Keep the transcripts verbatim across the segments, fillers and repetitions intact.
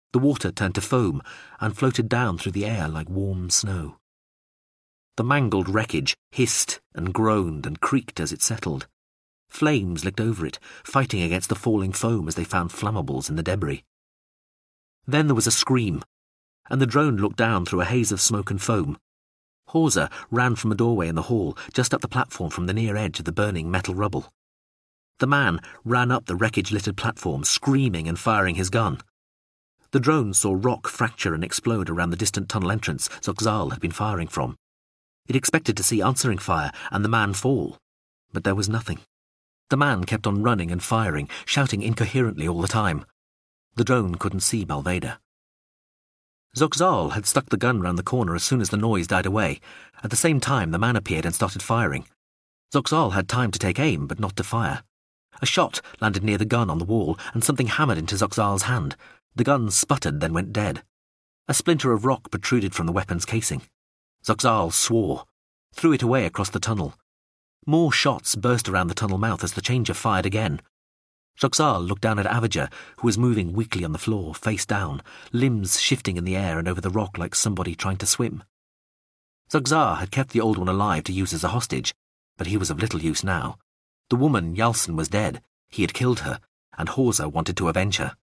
The water turned to foam and floated down through the air like warm snow. The mangled wreckage hissed and groaned and creaked as it settled. Flames licked over it, fighting against the falling foam as they found flammables in the debris. Then there was a scream, and the drone looked down through a haze of smoke and foam. Hawser ran from a doorway in the hall, just up the platform from the near edge of the burning metal rubble. The man ran up the wreckage-littered platform, screaming and firing his gun. The drone saw rock fracture and explode around the distant tunnel entrance Zoxal had been firing from. It expected to see answering fire and the man fall, but there was nothing. The man kept on running and firing, shouting incoherently all the time. The drone couldn't see Balveda. Zoxal had stuck the gun round the corner as soon as the noise died away. At the same time, the man appeared and started firing. Zoxal had time to take aim, but not to fire. A shot landed near the gun on the wall, and something hammered into Zoxal's hand. The gun sputtered, then went dead. A splinter of rock protruded from the weapon's casing. Zoxal swore, threw it away across the tunnel. More shots burst around the tunnel mouth as the changer fired again. Zoxal looked down at Avager, who was moving weakly on the floor, face down, limbs shifting in the air and over the rock like somebody trying to swim. Zoxal had kept the old one alive to use as a hostage, but he was of little use now. The woman, Yalson, was dead. He had killed her, and Hawser wanted to avenge her.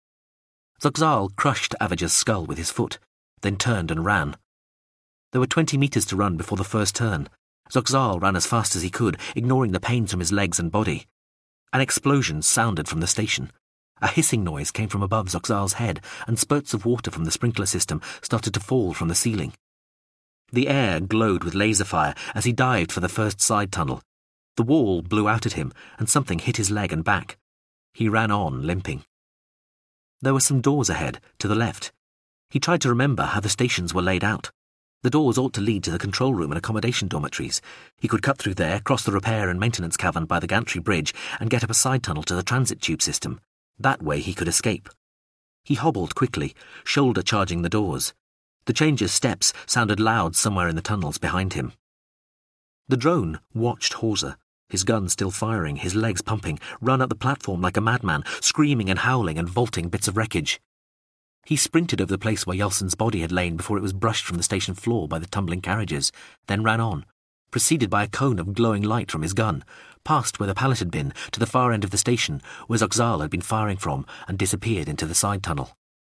Zoxal crushed Avager's skull with his foot, then turned and ran. There were twenty metres to run before the first turn. Zoxal ran as fast as he could, ignoring the pains from his legs and body. An explosion sounded from the station. A hissing noise came from above Zoxal's head, and spurts of water from the sprinkler system started to fall from the ceiling. The air glowed with laser fire as he dived for the first side tunnel. The wall blew out at him, and something hit his leg and back. He ran on, limping. There were some doors ahead, to the left. He tried to remember how the stations were laid out. The doors ought to lead to the control room and accommodation dormitories. He could cut through there, cross the repair and maintenance cavern by the gantry bridge, and get up a side tunnel to the transit tube system. That way he could escape. He hobbled quickly, shoulder charging the doors. The changer's steps sounded loud somewhere in the tunnels behind him. The drone watched Hawser, his gun still firing, his legs pumping, run up the platform like a madman, screaming and howling and vaulting bits of wreckage. He sprinted over the place where Yalson's body had lain before it was brushed from the station floor by the tumbling carriages, then ran on, preceded by a cone of glowing light from his gun, past where the pallet had been, to the far end of the station, where Zoxal had been firing from, and disappeared into the side tunnel.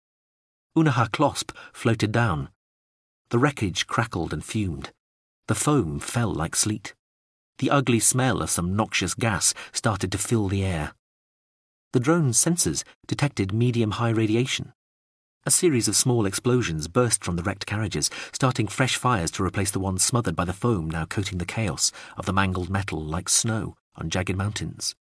Unaha Closp floated down. The wreckage crackled and fumed. The foam fell like sleet. The ugly smell of some noxious gas started to fill the air. The drone's sensors detected medium-high radiation. A series of small explosions burst from the wrecked carriages, starting fresh fires to replace the ones smothered by the foam now coating the chaos of the mangled metal like snow on jagged mountains.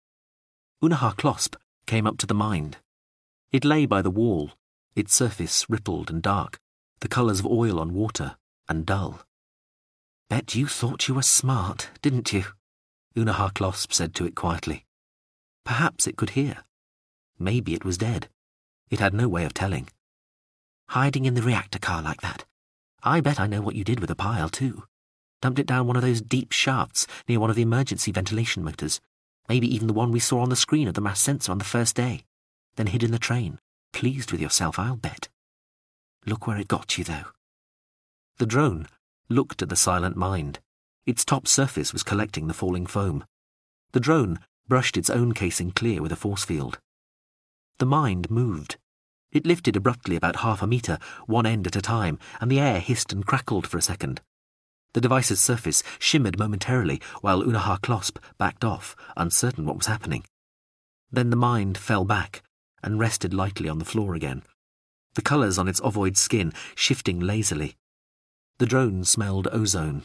Unaha Closp came up to the mind. It lay by the wall, its surface rippled and dark, the colours of oil on water, and dull. "Bet you thought you were smart, didn't you?" Unaha Closp said to it quietly. Perhaps it could hear. Maybe it was dead. It had no way of telling. "Hiding in the reactor car like that. I bet I know what you did with the pile, too. Dumped it down one of those deep shafts near one of the emergency ventilation motors. Maybe even the one we saw on the screen of the mass sensor on the first day. Then hid in the train. Pleased with yourself, I'll bet. Look where it got you, though." The drone looked at the silent mind. Its top surface was collecting the falling foam. The drone brushed its own casing clear with a force field. The mind moved. It lifted abruptly about half a metre, one end at a time, and the air hissed and crackled for a second. The device's surface shimmered momentarily while Unaha Closp backed off, uncertain what was happening. Then the mind fell back and rested lightly on the floor again, the colours on its ovoid skin shifting lazily. The drone smelled ozone.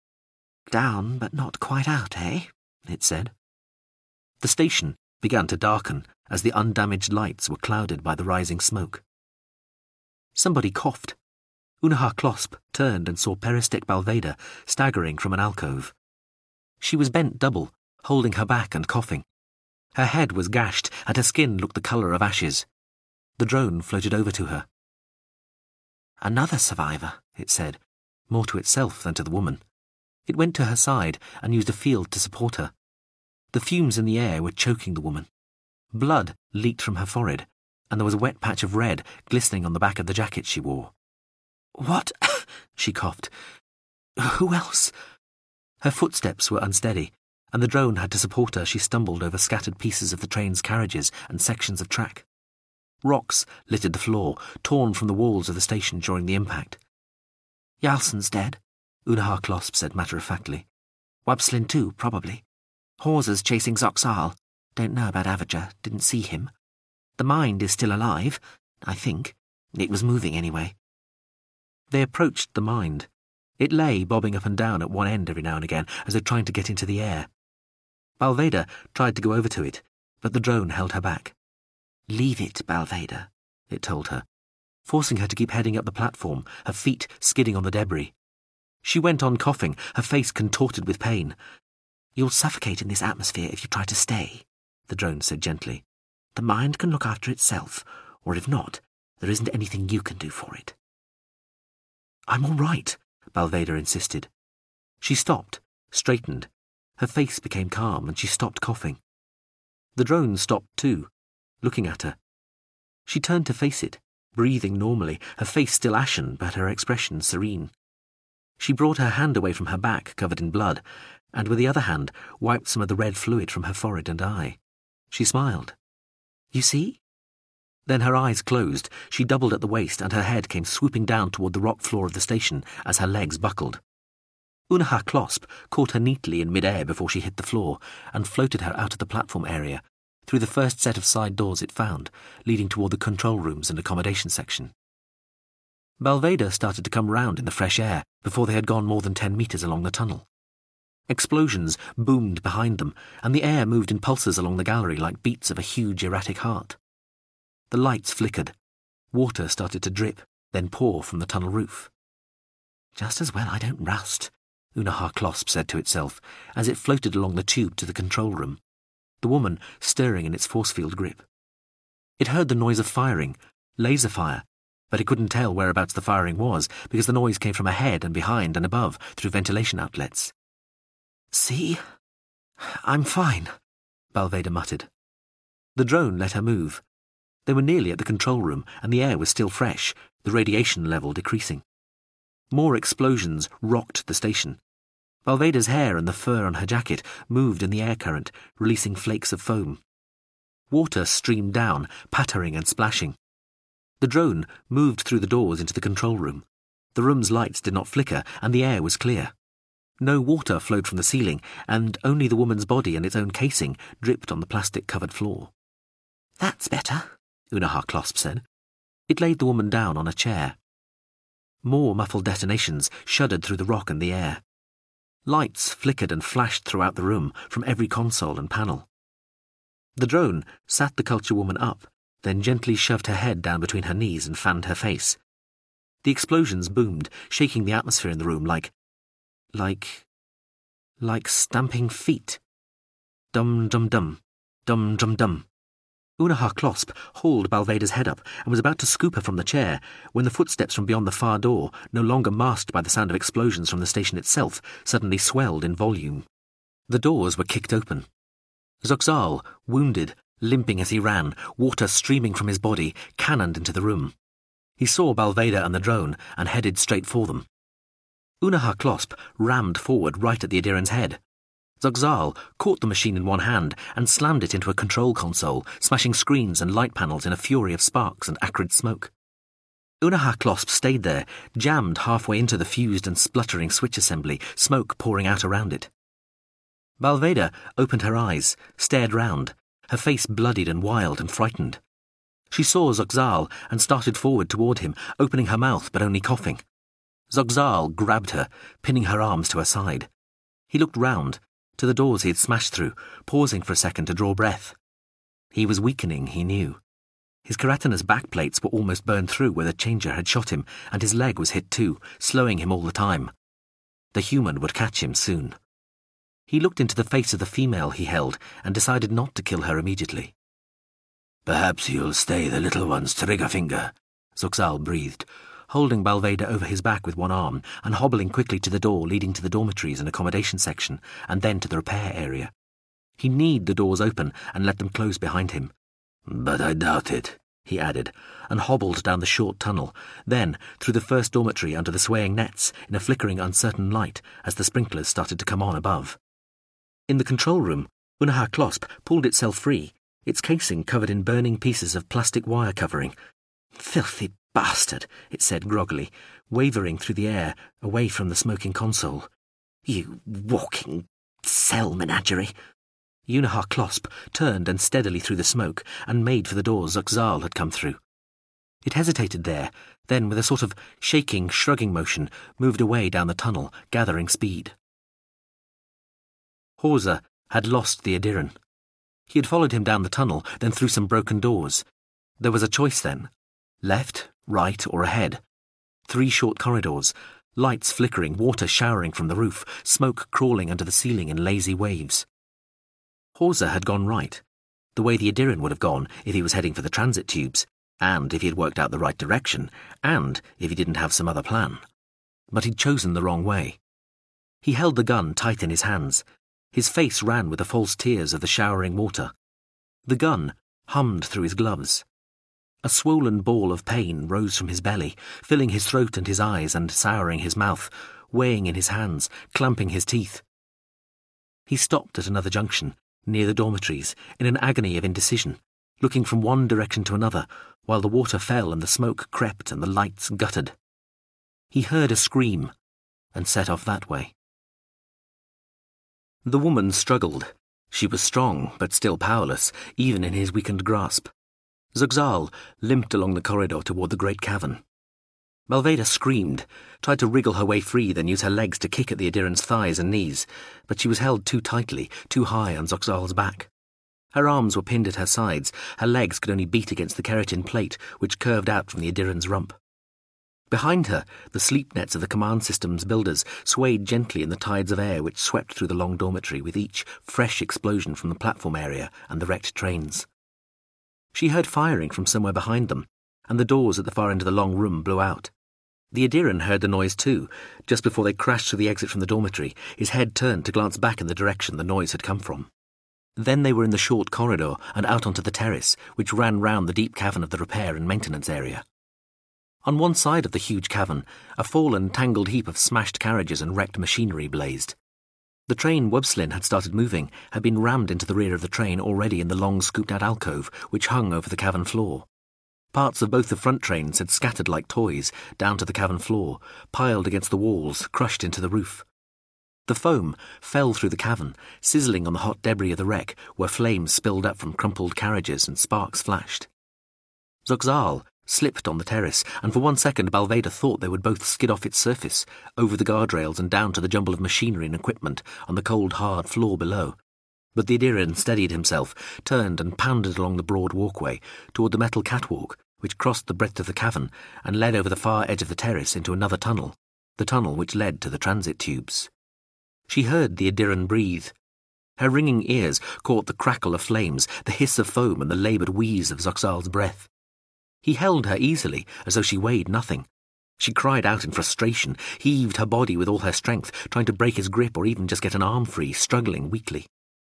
"Down, but not quite out, eh?" it said. The station began to darken as the undamaged lights were clouded by the rising smoke. Somebody coughed. Unaha Closp turned and saw Peristek Balveda staggering from an alcove. She was bent double, holding her back and coughing. Her head was gashed, and her skin looked the colour of ashes. The drone floated over to her. "Another survivor," it said, more to itself than to the woman. It went to her side and used a field to support her. The fumes in the air were choking the woman. Blood leaked from her forehead, and there was a wet patch of red glistening on the back of the jacket she wore. "What?" she coughed. "Who else?" Her footsteps were unsteady, and the drone had to support her. She stumbled over scattered pieces of the train's carriages and sections of track. Rocks littered the floor, torn from the walls of the station during the impact. "Yarlson's dead," Unaha Closp said matter-of-factly. "Wabslin too, probably. Hawser's chasing Zoxal. Don't know about Avager, didn't see him. The Mind is still alive, I think. It was moving anyway." They approached the Mind. It lay bobbing up and down at one end every now and again, as though trying to get into the air. Balveda tried to go over to it, but the drone held her back. "Leave it, Balveda," it told her, forcing her to keep heading up the platform, her feet skidding on the debris. She went on coughing, her face contorted with pain. "You'll suffocate in this atmosphere if you try to stay," the drone said gently. "The Mind can look after itself, or if not, there isn't anything you can do for it." "I'm all right," Balveda insisted. She stopped, straightened. Her face became calm, and she stopped coughing. The drone stopped too, looking at her. She turned to face it, breathing normally, her face still ashen, but her expression serene. She brought her hand away from her back, covered in blood, and with the other hand wiped some of the red fluid from her forehead and eye. She smiled. "You see?" Then her eyes closed, she doubled at the waist, and her head came swooping down toward the rock floor of the station as her legs buckled. Unaha Closp caught her neatly in mid-air before she hit the floor, and floated her out of the platform area, through the first set of side doors it found, leading toward the control rooms and accommodation section. Balveda started to come round in the fresh air before they had gone more than ten metres along the tunnel. Explosions boomed behind them, and the air moved in pulses along the gallery like beats of a huge erratic heart. The lights flickered. Water started to drip, then pour from the tunnel roof. "Just as well I don't rust," Unaha Closp said to itself, as it floated along the tube to the control room, the woman stirring in its force field grip. It heard the noise of firing, laser fire, but it couldn't tell whereabouts the firing was, because the noise came from ahead and behind and above, through ventilation outlets. "See? I'm fine," Balveda muttered. The drone let her move. They were nearly at the control room, and the air was still fresh, the radiation level decreasing. More explosions rocked the station. Balveda's hair and the fur on her jacket moved in the air current, releasing flakes of foam. Water streamed down, pattering and splashing. The drone moved through the doors into the control room. The room's lights did not flicker, and the air was clear. No water flowed from the ceiling, and only the woman's body and its own casing dripped on the plastic-covered floor. "That's better," Unaha Closp said. It laid the woman down on a chair. More muffled detonations shuddered through the rock and the air. Lights flickered and flashed throughout the room, from every console and panel. The drone sat the culture woman up, then gently shoved her head down between her knees and fanned her face. The explosions boomed, shaking the atmosphere in the room like... like... like stamping feet. Dum-dum-dum, dum-dum-dum. Unaha Closp hauled Balveda's head up and was about to scoop her from the chair when the footsteps from beyond the far door, no longer masked by the sound of explosions from the station itself, suddenly swelled in volume. The doors were kicked open. Zoxal, wounded, limping as he ran, water streaming from his body, cannoned into the room. He saw Balveda and the drone and headed straight for them. Unaha Closp rammed forward right at the Adiran's head. Zoxal caught the machine in one hand and slammed it into a control console, smashing screens and light panels in a fury of sparks and acrid smoke. Unaha Closp stayed there, jammed halfway into the fused and spluttering switch assembly, smoke pouring out around it. Balveda opened her eyes, stared round, her face bloodied and wild and frightened. She saw Zoxal and started forward toward him, opening her mouth but only coughing. Zoxal grabbed her, pinning her arms to her side. He looked round, to the doors he had smashed through, pausing for a second to draw breath. He was weakening, he knew. His keratinous backplates were almost burned through where the changer had shot him, and his leg was hit too, slowing him all the time. The human would catch him soon. He looked into the face of the female he held and decided not to kill her immediately. "Perhaps you'll stay the little one's trigger finger," Zoxal breathed, holding Balveda over his back with one arm and hobbling quickly to the door leading to the dormitories and accommodation section, and then to the repair area. He kneed the doors open and let them close behind him. "But I doubt it," he added, and hobbled down the short tunnel, then through the first dormitory under the swaying nets in a flickering, uncertain light as the sprinklers started to come on above. In the control room, Unaha Closp pulled itself free, its casing covered in burning pieces of plastic wire covering. "Filthy bastard," it said groggily, wavering through the air, away from the smoking console. "You walking cell menagerie." Unaha Closp turned unsteadily through the smoke and made for the door Zuxal had come through. It hesitated there, then with a sort of shaking, shrugging motion, moved away down the tunnel, gathering speed. Hawser had lost the Adiran. He had followed him down the tunnel, then through some broken doors. There was a choice then. Left, right, or ahead. Three short corridors, lights flickering, water showering from the roof, smoke crawling under the ceiling in lazy waves. Hawser had gone right, the way the Adiran would have gone if he was heading for the transit tubes, and if he had worked out the right direction, and if he didn't have some other plan. But he'd chosen the wrong way. He held the gun tight in his hands. His face ran with the false tears of the showering water. The gun hummed through his gloves. A swollen ball of pain rose from his belly, filling his throat and his eyes and souring his mouth, weighing in his hands, clamping his teeth. He stopped at another junction, near the dormitories, in an agony of indecision, looking from one direction to another, while the water fell and the smoke crept and the lights guttered. He heard a scream, and set off that way. The woman struggled. She was strong, but still powerless, even in his weakened grasp. Zuxal limped along the corridor toward the great cavern. Malveda screamed, tried to wriggle her way free, then use her legs to kick at the Adiran's thighs and knees, but she was held too tightly, too high on Zuxal's back. Her arms were pinned at her sides, her legs could only beat against the keratin plate, which curved out from the Adiran's rump. Behind her, the sleep nets of the command system's builders swayed gently in the tides of air which swept through the long dormitory with each fresh explosion from the platform area and the wrecked trains. She heard firing from somewhere behind them, and the doors at the far end of the long room blew out. The Adiran heard the noise too. Just before they crashed through the exit from the dormitory, his head turned to glance back in the direction the noise had come from. Then they were in the short corridor and out onto the terrace, which ran round the deep cavern of the repair and maintenance area. On one side of the huge cavern, a fallen, tangled heap of smashed carriages and wrecked machinery blazed. The train Webslin had started moving had been rammed into the rear of the train already in the long scooped-out alcove which hung over the cavern floor. Parts of both the front trains had scattered like toys down to the cavern floor, piled against the walls, crushed into the roof. The foam fell through the cavern, sizzling on the hot debris of the wreck where flames spilled up from crumpled carriages and sparks flashed. Zuxal slipped on the terrace, and for one second Balveda thought they would both skid off its surface, over the guardrails and down to the jumble of machinery and equipment on the cold, hard floor below. But the Adiran steadied himself, turned and pounded along the broad walkway toward the metal catwalk, which crossed the breadth of the cavern and led over the far edge of the terrace into another tunnel, the tunnel which led to the transit tubes. She heard the Adiran breathe. Her ringing ears caught the crackle of flames, the hiss of foam and the laboured wheeze of Zuxal's breath. He held her easily, as though she weighed nothing. She cried out in frustration, heaved her body with all her strength, trying to break his grip or even just get an arm free, struggling weakly.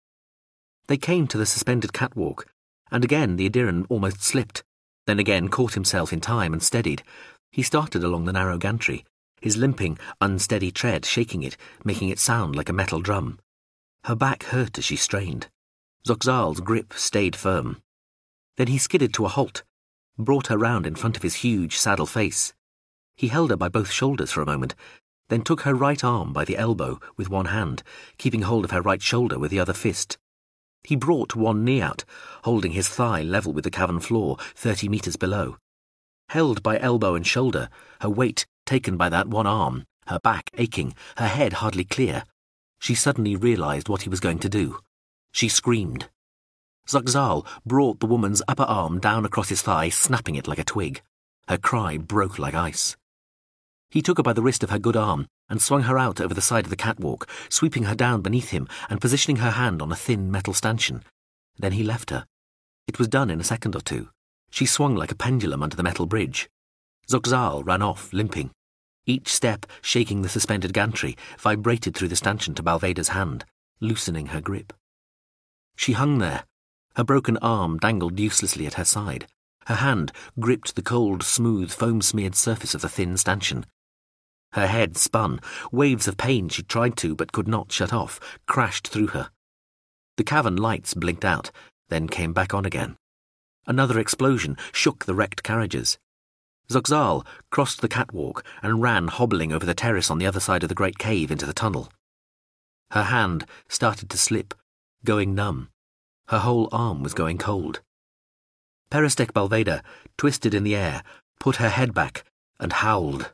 They came to the suspended catwalk, and again the Adiran almost slipped, then again caught himself in time and steadied. He started along the narrow gantry, his limping, unsteady tread shaking it, making it sound like a metal drum. Her back hurt as she strained. Zuxal's grip stayed firm. Then he skidded to a halt, brought her round in front of his huge saddle face. He held her by both shoulders for a moment, then took her right arm by the elbow with one hand, keeping hold of her right shoulder with the other fist. He brought one knee out, holding his thigh level with the cavern floor, thirty metres below. Held by elbow and shoulder, her weight taken by that one arm, her back aching, her head hardly clear, she suddenly realised what he was going to do. She screamed. Zuxal brought the woman's upper arm down across his thigh, snapping it like a twig. Her cry broke like ice. He took her by the wrist of her good arm and swung her out over the side of the catwalk, sweeping her down beneath him and positioning her hand on a thin metal stanchion. Then he left her. It was done in a second or two. She swung like a pendulum under the metal bridge. Zuxal ran off, limping. Each step, shaking the suspended gantry, vibrated through the stanchion to Balveda's hand, loosening her grip. She hung there. Her broken arm dangled uselessly at her side. Her hand gripped the cold, smooth, foam-smeared surface of the thin stanchion. Her head spun. Waves of pain she tried to, but could not shut off, crashed through her. The cavern lights blinked out, then came back on again. Another explosion shook the wrecked carriages. Zoxal crossed the catwalk and ran hobbling over the terrace on the other side of the great cave into the tunnel. Her hand started to slip, going numb. Her whole arm was going cold. Perestek Balveda twisted in the air, put her head back, and howled.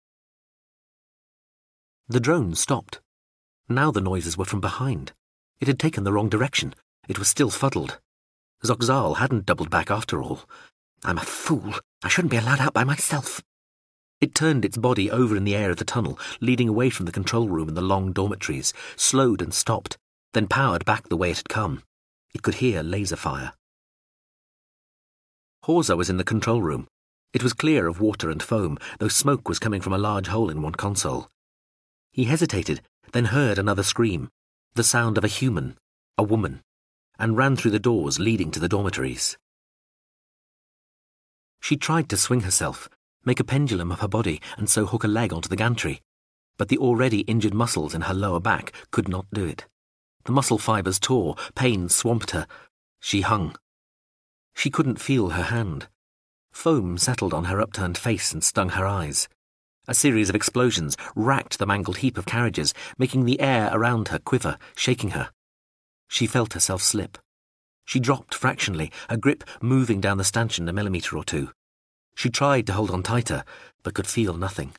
The drone stopped. Now the noises were from behind. It had taken the wrong direction. It was still fuddled. Zoxal hadn't doubled back after all. I'm a fool. I shouldn't be allowed out by myself. It turned its body over in the air of the tunnel, leading away from the control room and the long dormitories, slowed and stopped, then powered back the way it had come. It could hear laser fire. Horza was in the control room. It was clear of water and foam, though smoke was coming from a large hole in one console. He hesitated, then heard another scream, the sound of a human, a woman, and ran through the doors leading to the dormitories. She tried to swing herself, make a pendulum of her body, and so hook a leg onto the gantry, but the already injured muscles in her lower back could not do it. The muscle fibres tore, pain swamped her. She hung. She couldn't feel her hand. Foam settled on her upturned face and stung her eyes. A series of explosions racked the mangled heap of carriages, making the air around her quiver, shaking her. She felt herself slip. She dropped fractionally, her grip moving down the stanchion a millimetre or two. She tried to hold on tighter, but could feel nothing.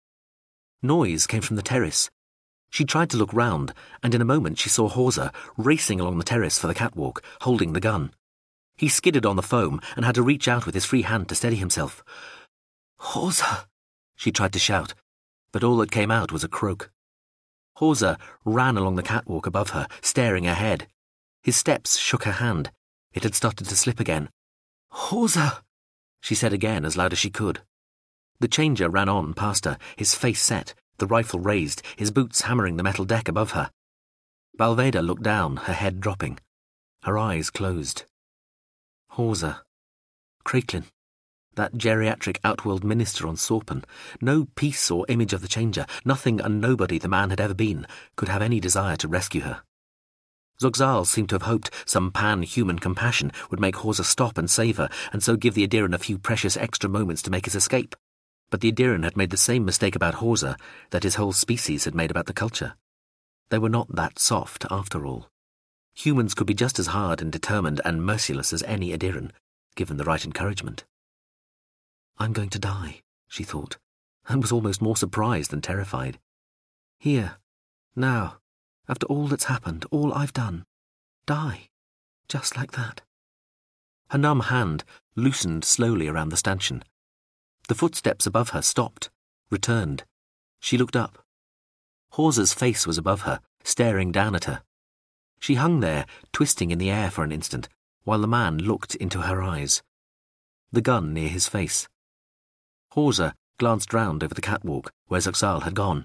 Noise came from the terrace. She tried to look round, and in a moment she saw Horza racing along the terrace for the catwalk, holding the gun. He skidded on the foam and had to reach out with his free hand to steady himself. "Horza!" She tried to shout, but all that came out was a croak. Horza ran along the catwalk above her, staring ahead. His steps shook her hand. It had started to slip again. "Horza!" she said again as loud as she could. The changer ran on past her, his face set, the rifle raised, his boots hammering the metal deck above her. Balveda looked down, her head dropping. Her eyes closed. Horza. Craiklin. That geriatric outworld minister on Sorpen. No piece or image of the changer, nothing and nobody the man had ever been, could have any desire to rescue her. Zoxal seemed to have hoped some pan-human compassion would make Horza stop and save her, and so give the Adiran a few precious extra moments to make his escape. But the Adiran had made the same mistake about Horza that his whole species had made about the culture. They were not that soft, after all. Humans could be just as hard and determined and merciless as any Adiran, given the right encouragement. I'm going to die, she thought, and was almost more surprised than terrified. Here, now, after all that's happened, all I've done, die, just like that. Her numb hand loosened slowly around the stanchion. The footsteps above her stopped, returned. She looked up. Horza's face was above her, staring down at her. She hung there, twisting in the air for an instant, while the man looked into her eyes. The gun near his face. Horza glanced round over the catwalk, where Zoxal had gone.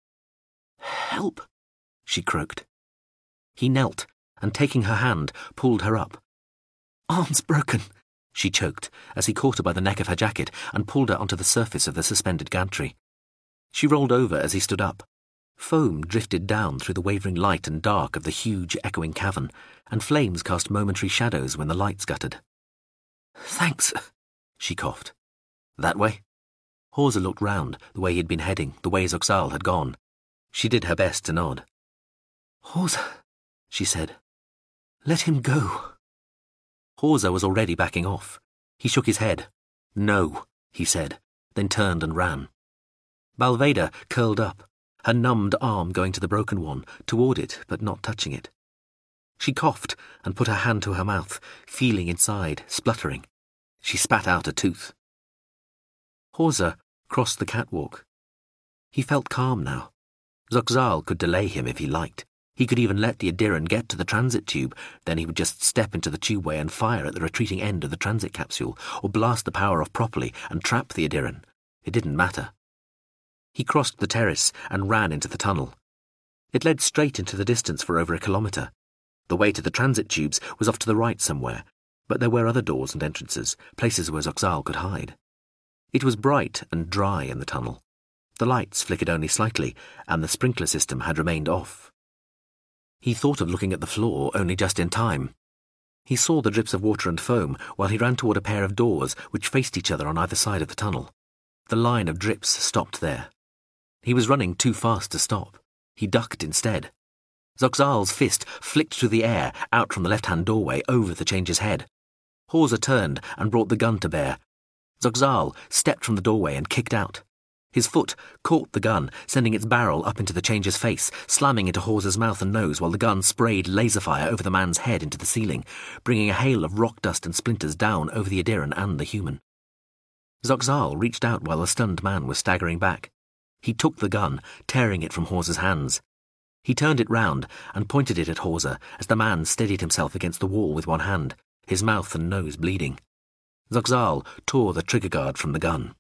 "Help!" she croaked. He knelt, and taking her hand, pulled her up. "Arm's broken," she choked, as he caught her by the neck of her jacket and pulled her onto the surface of the suspended gantry. She rolled over as he stood up. Foam drifted down through the wavering light and dark of the huge, echoing cavern, and flames cast momentary shadows when the lights guttered. "Thanks," she coughed. "That way?" Horza looked round, the way he had been heading, the way Zoxal had gone. She did her best to nod. "Horza," she said. "Let him go." Horza was already backing off. He shook his head. "No," he said, then turned and ran. Balveda curled up, her numbed arm going to the broken one, toward it but not touching it. She coughed and put her hand to her mouth, feeling inside, spluttering. She spat out a tooth. Horza crossed the catwalk. He felt calm now. Zoxal could delay him if he liked. He could even let the Adiran get to the transit tube, then he would just step into the tubeway and fire at the retreating end of the transit capsule, or blast the power off properly and trap the Adiran. It didn't matter. He crossed the terrace and ran into the tunnel. It led straight into the distance for over a kilometre. The way to the transit tubes was off to the right somewhere, But there were other doors and entrances, places where Zoxal could hide. It was bright and dry in the tunnel. The lights flickered only slightly, and the sprinkler system had remained off. He thought of looking at the floor only just in time. He saw the drips of water and foam while he ran toward a pair of doors which faced each other on either side of the tunnel. The line of drips stopped there. He was running too fast to stop. He ducked instead. Zoxal's fist flicked through the air, out from the left-hand doorway, over the changer's head. Hawser turned and brought the gun to bear. Zoxal stepped from the doorway and kicked out. His foot caught the gun, sending its barrel up into the changer's face, slamming into Hawser's mouth and nose while the gun sprayed laser fire over the man's head into the ceiling, bringing a hail of rock dust and splinters down over the Adiran and the human. Zoxal reached out while the stunned man was staggering back. He took the gun, tearing it from Hawser's hands. He turned it round and pointed it at Hawser as the man steadied himself against the wall with one hand, his mouth and nose bleeding. Zoxal tore the trigger guard from the gun.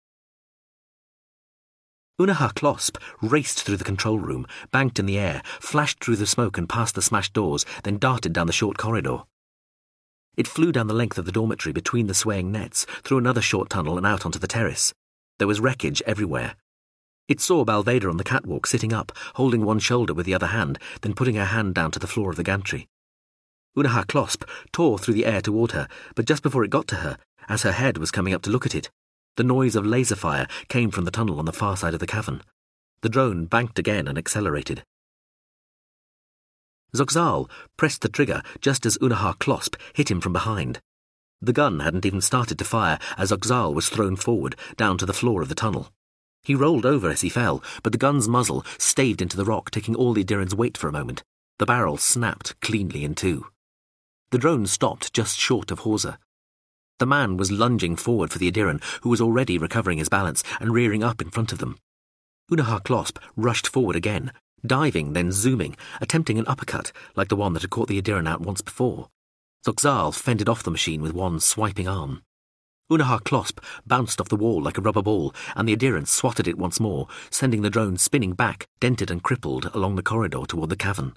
Unaha Klosp raced through the control room, banked in the air, flashed through the smoke and past the smashed doors, then darted down the short corridor. It flew down the length of the dormitory between the swaying nets, through another short tunnel and out onto the terrace. There was wreckage everywhere. It saw Balveda on the catwalk sitting up, holding one shoulder with the other hand, then putting her hand down to the floor of the gantry. Unaha Klosp tore through the air toward her, but just before it got to her, as her head was coming up to look at it, the noise of laser fire came from the tunnel on the far side of the cavern. The drone banked again and accelerated. Zoxal pressed the trigger just as Unaha Klosp hit him from behind. The gun hadn't even started to fire as Zoxal was thrown forward, down to the floor of the tunnel. He rolled over as he fell, but the gun's muzzle staved into the rock, taking all the Adiran's weight for a moment. The barrel snapped cleanly in two. The drone stopped just short of Hawser. The man was lunging forward for the Adiran, who was already recovering his balance and rearing up in front of them. Unaha Klosp rushed forward again, diving, then zooming, attempting an uppercut like the one that had caught the Adiran out once before. Zoxal fended off the machine with one swiping arm. Unaha Klosp bounced off the wall like a rubber ball, and the Adiran swatted it once more, sending the drone spinning back, dented and crippled, along the corridor toward the cavern.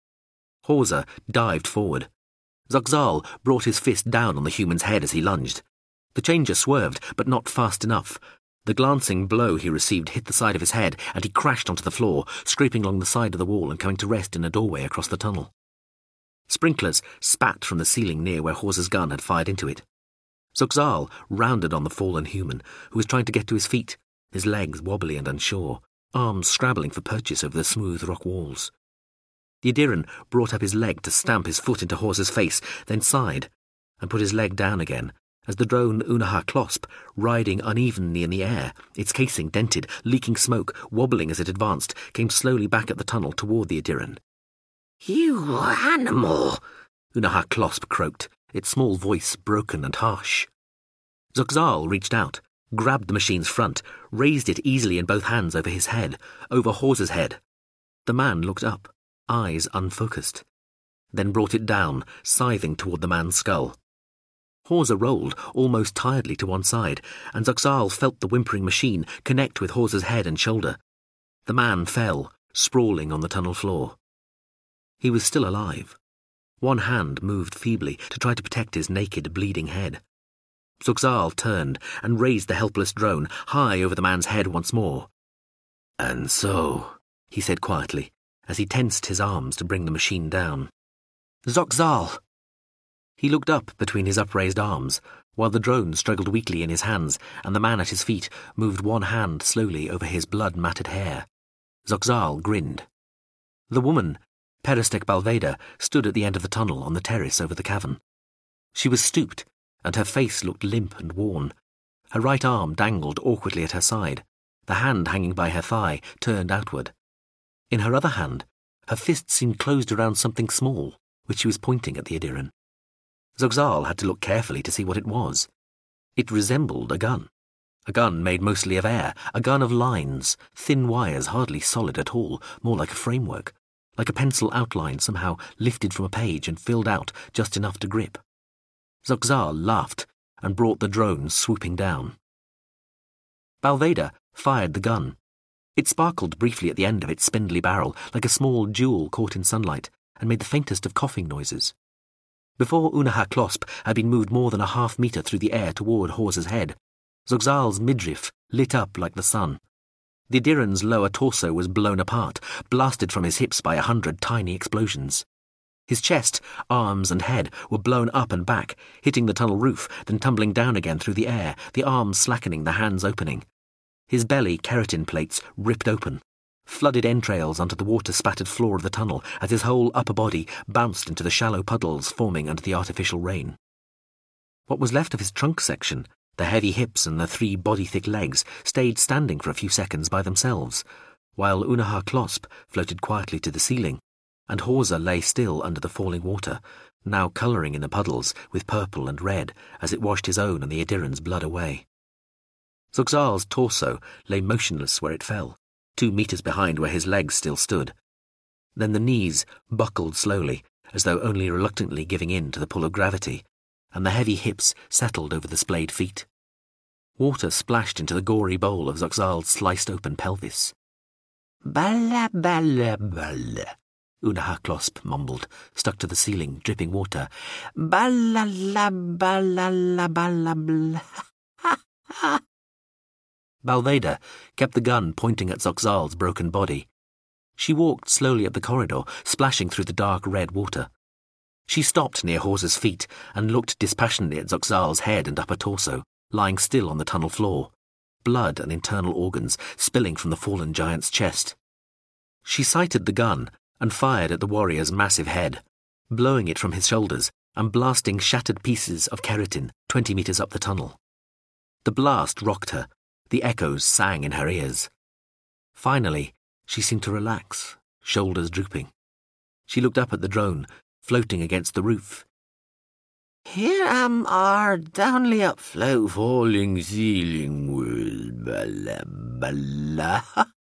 Hawser dived forward. Zoxal brought his fist down on the human's head as he lunged. The changer swerved, but not fast enough. The glancing blow he received hit the side of his head, and he crashed onto the floor, scraping along the side of the wall and coming to rest in a doorway across the tunnel. Sprinklers spat from the ceiling near where Hawser's gun had fired into it. Zoxal rounded on the fallen human, who was trying to get to his feet, his legs wobbly and unsure, arms scrabbling for purchase over the smooth rock walls. The Adiran brought up his leg to stamp his foot into Hawser's face, then sighed, and put his leg down again, as the drone Unaha Klosp, riding unevenly in the air, its casing dented, leaking smoke, wobbling as it advanced, came slowly back at the tunnel toward the Adiran. "You animal!" Unaha Klosp croaked, its small voice broken and harsh. Zoxal reached out, grabbed the machine's front, raised it easily in both hands over his head, over Hawser's head. The man looked up, eyes unfocused, then brought it down, scything toward the man's skull. Hawser rolled, almost tiredly, to one side, and Zoxal felt the whimpering machine connect with Hawser's head and shoulder. The man fell, sprawling on the tunnel floor. He was still alive. One hand moved feebly to try to protect his naked, bleeding head. Zoxal turned and raised the helpless drone high over the man's head once more. "And so," he said quietly, as he tensed his arms to bring the machine down. "Zoxal!" He looked up between his upraised arms, while the drone struggled weakly in his hands, and the man at his feet moved one hand slowly over his blood-matted hair. Zoxal grinned. The woman, Peristek Balveda, stood at the end of the tunnel on the terrace over the cavern. She was stooped, and her face looked limp and worn. Her right arm dangled awkwardly at her side, the hand hanging by her thigh turned outward. In her other hand, her fist seemed closed around something small, which she was pointing at the Adiran. Zoxal had to look carefully to see what it was. It resembled a gun. A gun made mostly of air, a gun of lines, thin wires hardly solid at all, more like a framework, like a pencil outline somehow lifted from a page and filled out just enough to grip. Zoxal laughed and brought the drone swooping down. Balveda fired the gun. It sparkled briefly at the end of its spindly barrel, like a small jewel caught in sunlight, and made the faintest of coughing noises. Before Unaha Closp had been moved more than a half metre through the air toward Hawser's head, Zoxal's midriff lit up like the sun. The Adiran's lower torso was blown apart, blasted from his hips by a hundred tiny explosions. His chest, arms and head were blown up and back, hitting the tunnel roof, then tumbling down again through the air, the arms slackening, the hands opening. His belly keratin plates ripped open. Flooded entrails onto the water-spattered floor of the tunnel as his whole upper body bounced into the shallow puddles forming under the artificial rain. What was left of his trunk section, the heavy hips and the three body-thick legs, stayed standing for a few seconds by themselves, while Unaha Closp floated quietly to the ceiling, and Hawser lay still under the falling water, now colouring in the puddles with purple and red as it washed his own and the Adiran's blood away. Zoxal's torso lay motionless where it fell, two metres behind where his legs still stood. Then the knees buckled slowly, as though only reluctantly giving in to the pull of gravity, and the heavy hips settled over the splayed feet. Water splashed into the gory bowl of Zoxal's sliced-open pelvis. "Balla, balla, balla," Unaha Closp mumbled, stuck to the ceiling, dripping water. "Balla, la, balla, la, balla, bla, ha, ha." Balveda kept the gun pointing at Zoxal's broken body. She walked slowly up the corridor, splashing through the dark red water. She stopped near Hawser's feet and looked dispassionately at Zoxal's head and upper torso, lying still on the tunnel floor, blood and internal organs spilling from the fallen giant's chest. She sighted the gun and fired at the warrior's massive head, blowing it from his shoulders and blasting shattered pieces of keratin twenty metres up the tunnel. The blast rocked her. The echoes sang in her ears. Finally, she seemed to relax, shoulders drooping. She looked up at the drone, floating against the roof. "Here am our downly upflow falling ceiling world, balla, balla,"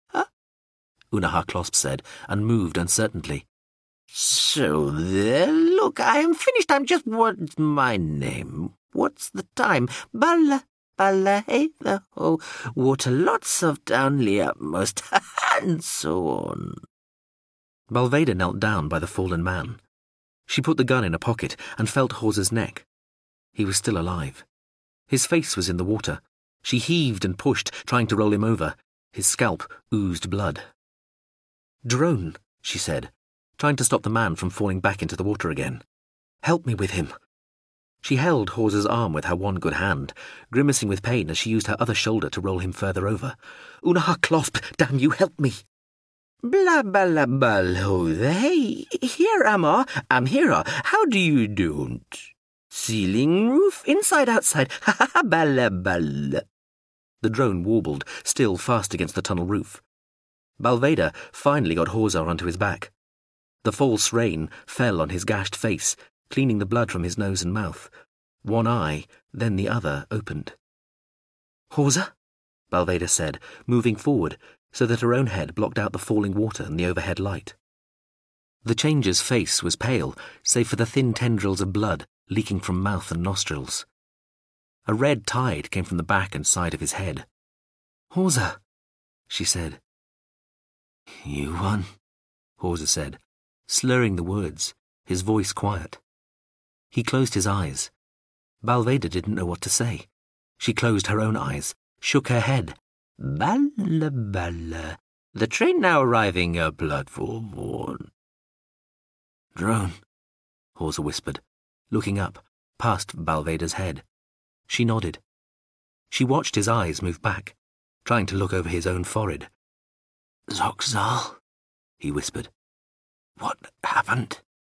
Unaha Closp said, and moved uncertainly. "So there, look, I am finished. I'm just, what's my name? What's the time? Balla. Balla, hey, the ho, water lots of downly upmost, and so on." Balveda knelt down by the fallen man. She put the gun in a pocket and felt Hawser's neck. He was still alive. His face was in the water. She heaved and pushed, trying to roll him over. His scalp oozed blood. "Drone," she said, trying to stop the man from falling back into the water again. "Help me with him." She held Hawser's arm with her one good hand, grimacing with pain as she used her other shoulder to roll him further over. "Unaha Closp, damn you, help me!" "Blah, blah, blah, ho, hey, here am I, am here, how do you do? Ceiling, roof, inside, outside, ha ha ha, blah, blah." The drone warbled, still fast against the tunnel roof. Balveda finally got Hawser onto his back. The false rain fell on his gashed face, cleaning the blood from his nose and mouth. One eye, then the other, opened. "Hawser?" Balveda said, moving forward so that her own head blocked out the falling water and the overhead light. The changer's face was pale, save for the thin tendrils of blood leaking from mouth and nostrils. A red tide came from the back and side of his head. "Hawser," she said. "You won," Hawser said, slurring the words, his voice quiet. He closed his eyes. Balveda didn't know what to say. She closed her own eyes, shook her head. "Balla, balla. The train now arriving at platform one." "Drone," Hawser whispered, looking up, past Balveda's head. She nodded. She watched his eyes move back, trying to look over his own forehead. "Zoxal," he whispered. "What happened?"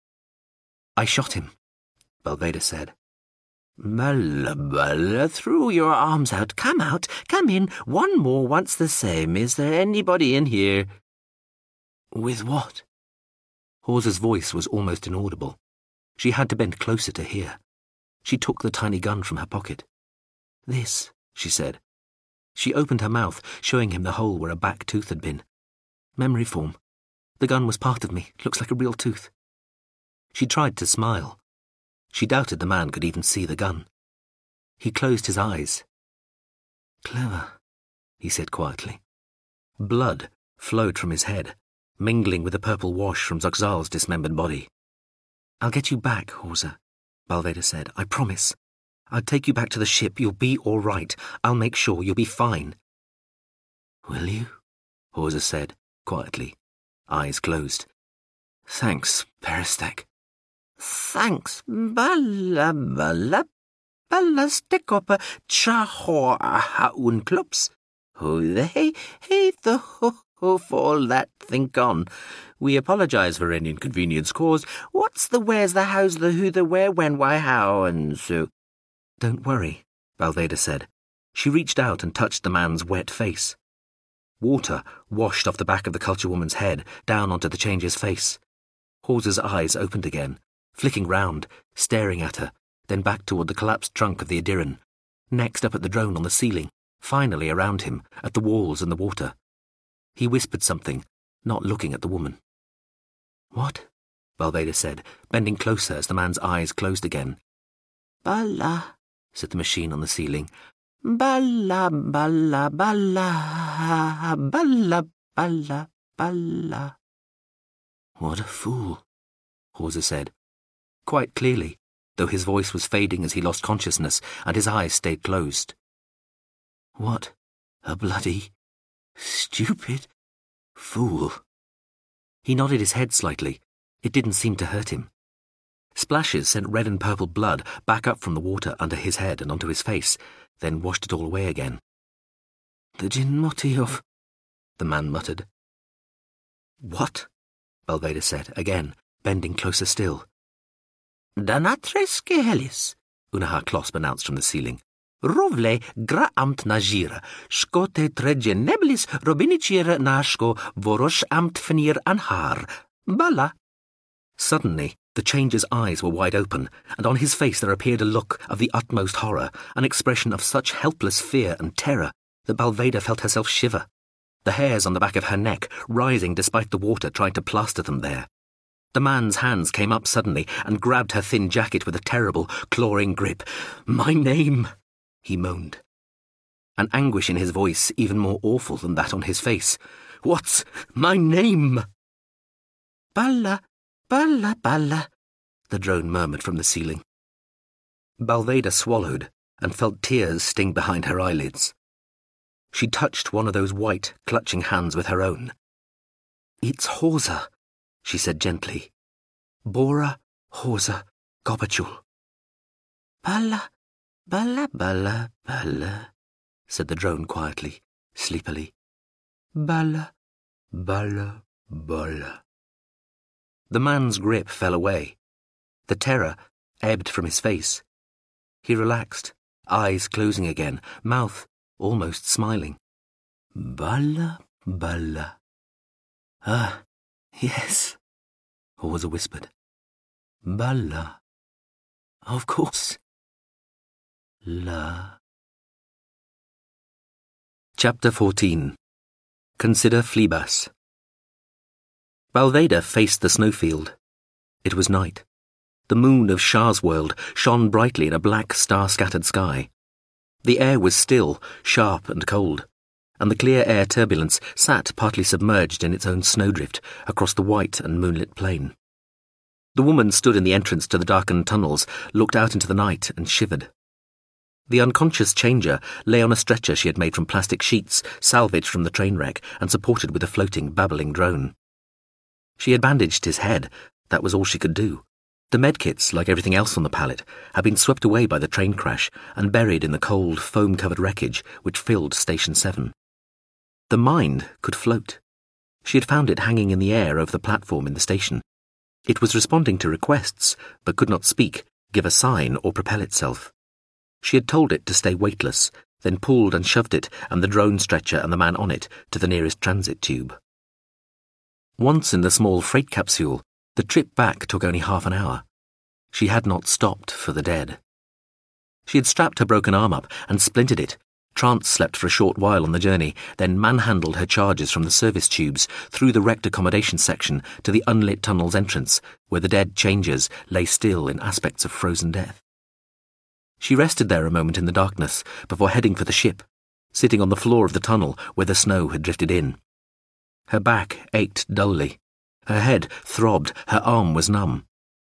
"I shot him," Balveda said. "Balla, balla, threw your arms out. Come out, come in. One more once the same. Is there anybody in here?" "With what?" Hawser's voice was almost inaudible. She had to bend closer to hear. She took the tiny gun from her pocket. "This," she said. She opened her mouth, showing him the hole where a back tooth had been. "Memory form. The gun was part of me. Looks like a real tooth." She tried to smile. She doubted the man could even see the gun. He closed his eyes. "Clever," he said quietly. Blood flowed from his head, mingling with the purple wash from Zoxal's dismembered body. "I'll get you back, Hawser," Balveda said. I promise. I'll take you back to the ship. You'll be all right. I'll make sure you'll be fine. Will you? Hawser said, quietly, eyes closed. Thanks, Peristek. Thanks, Balla Balla Balla Stekopper Chahor Haun Klops. Ho hey hey the ho ho for all that think on. We apologise for any inconvenience caused. What's the where's the how's the who the where when why how and so? Don't worry, Balveda said. She reached out and touched the man's wet face. Water washed off the back of the culture woman's head down onto the changer's face. Hawser's eyes opened again, flicking round, staring at her, then back toward the collapsed trunk of the Adiran, next up at the drone on the ceiling, finally around him, at the walls and the water. He whispered something, not looking at the woman. What? Balveda said, bending closer as the man's eyes closed again. Balla, said the machine on the ceiling. Balla, balla, balla, balla, balla, balla. What a fool, Hawser said, quite clearly, though his voice was fading as he lost consciousness and his eyes stayed closed. What a bloody, stupid fool. He nodded his head slightly. It didn't seem to hurt him. Splashes sent red and purple blood back up from the water under his head and onto his face, then washed it all away again. The Jinmoti of... the man muttered. What? Balveda said, again, bending closer still. Danatres Kehelis, Unaha Klosp announced from the ceiling. Rovle gra amt najira, skote treje neblis robinicira nashko vorosh amt fenir anhar. Balla. Suddenly, the changer's eyes were wide open, and on his face there appeared a look of the utmost horror, an expression of such helpless fear and terror that Balveda felt herself shiver, the hairs on the back of her neck rising despite the water trying to plaster them there. The man's hands came up suddenly and grabbed her thin jacket with a terrible, clawing grip. My name, he moaned. An anguish in his voice even more awful than that on his face. What's my name? Balla, balla, balla, the drone murmured from the ceiling. Balveda swallowed and felt tears sting behind her eyelids. She touched one of those white, clutching hands with her own. It's Hawser, she said gently. Bora Hawser Gobachul. Balla, balla, balla, balla, said the drone quietly, sleepily. Balla, balla, balla. The man's grip fell away. The terror ebbed from his face. He relaxed, eyes closing again, mouth almost smiling. Balla, balla. Ah, yes, Hawser whispered. Balla. Of course. La. Chapter fourteen. Consider Phlebas. Balveda faced the snowfield. It was night. The moon of Shah's world shone brightly in a black star-scattered sky. The air was still, sharp and cold, and the clear air turbulence sat partly submerged in its own snowdrift across the white and moonlit plain. The woman stood in the entrance to the darkened tunnels, looked out into the night and shivered. The unconscious changer lay on a stretcher she had made from plastic sheets, salvaged from the train wreck and supported with a floating, babbling drone. She had bandaged his head. That was all she could do. The medkits, like everything else on the pallet, had been swept away by the train crash and buried in the cold, foam-covered wreckage which filled Station seven. The mind could float. She had found it hanging in the air over the platform in the station. It was responding to requests, but could not speak, give a sign, or propel itself. She had told it to stay weightless, then pulled and shoved it and the drone stretcher and the man on it to the nearest transit tube. Once in the small freight capsule, the trip back took only half an hour. She had not stopped for the dead. She had strapped her broken arm up and splintered it, trance-slept for a short while on the journey, then manhandled her charges from the service tubes through the wrecked accommodation section to the unlit tunnel's entrance, where the dead changers lay still in aspects of frozen death. She rested there a moment in the darkness before heading for the ship, sitting on the floor of the tunnel where the snow had drifted in. Her back ached dully. Her head throbbed, her arm was numb.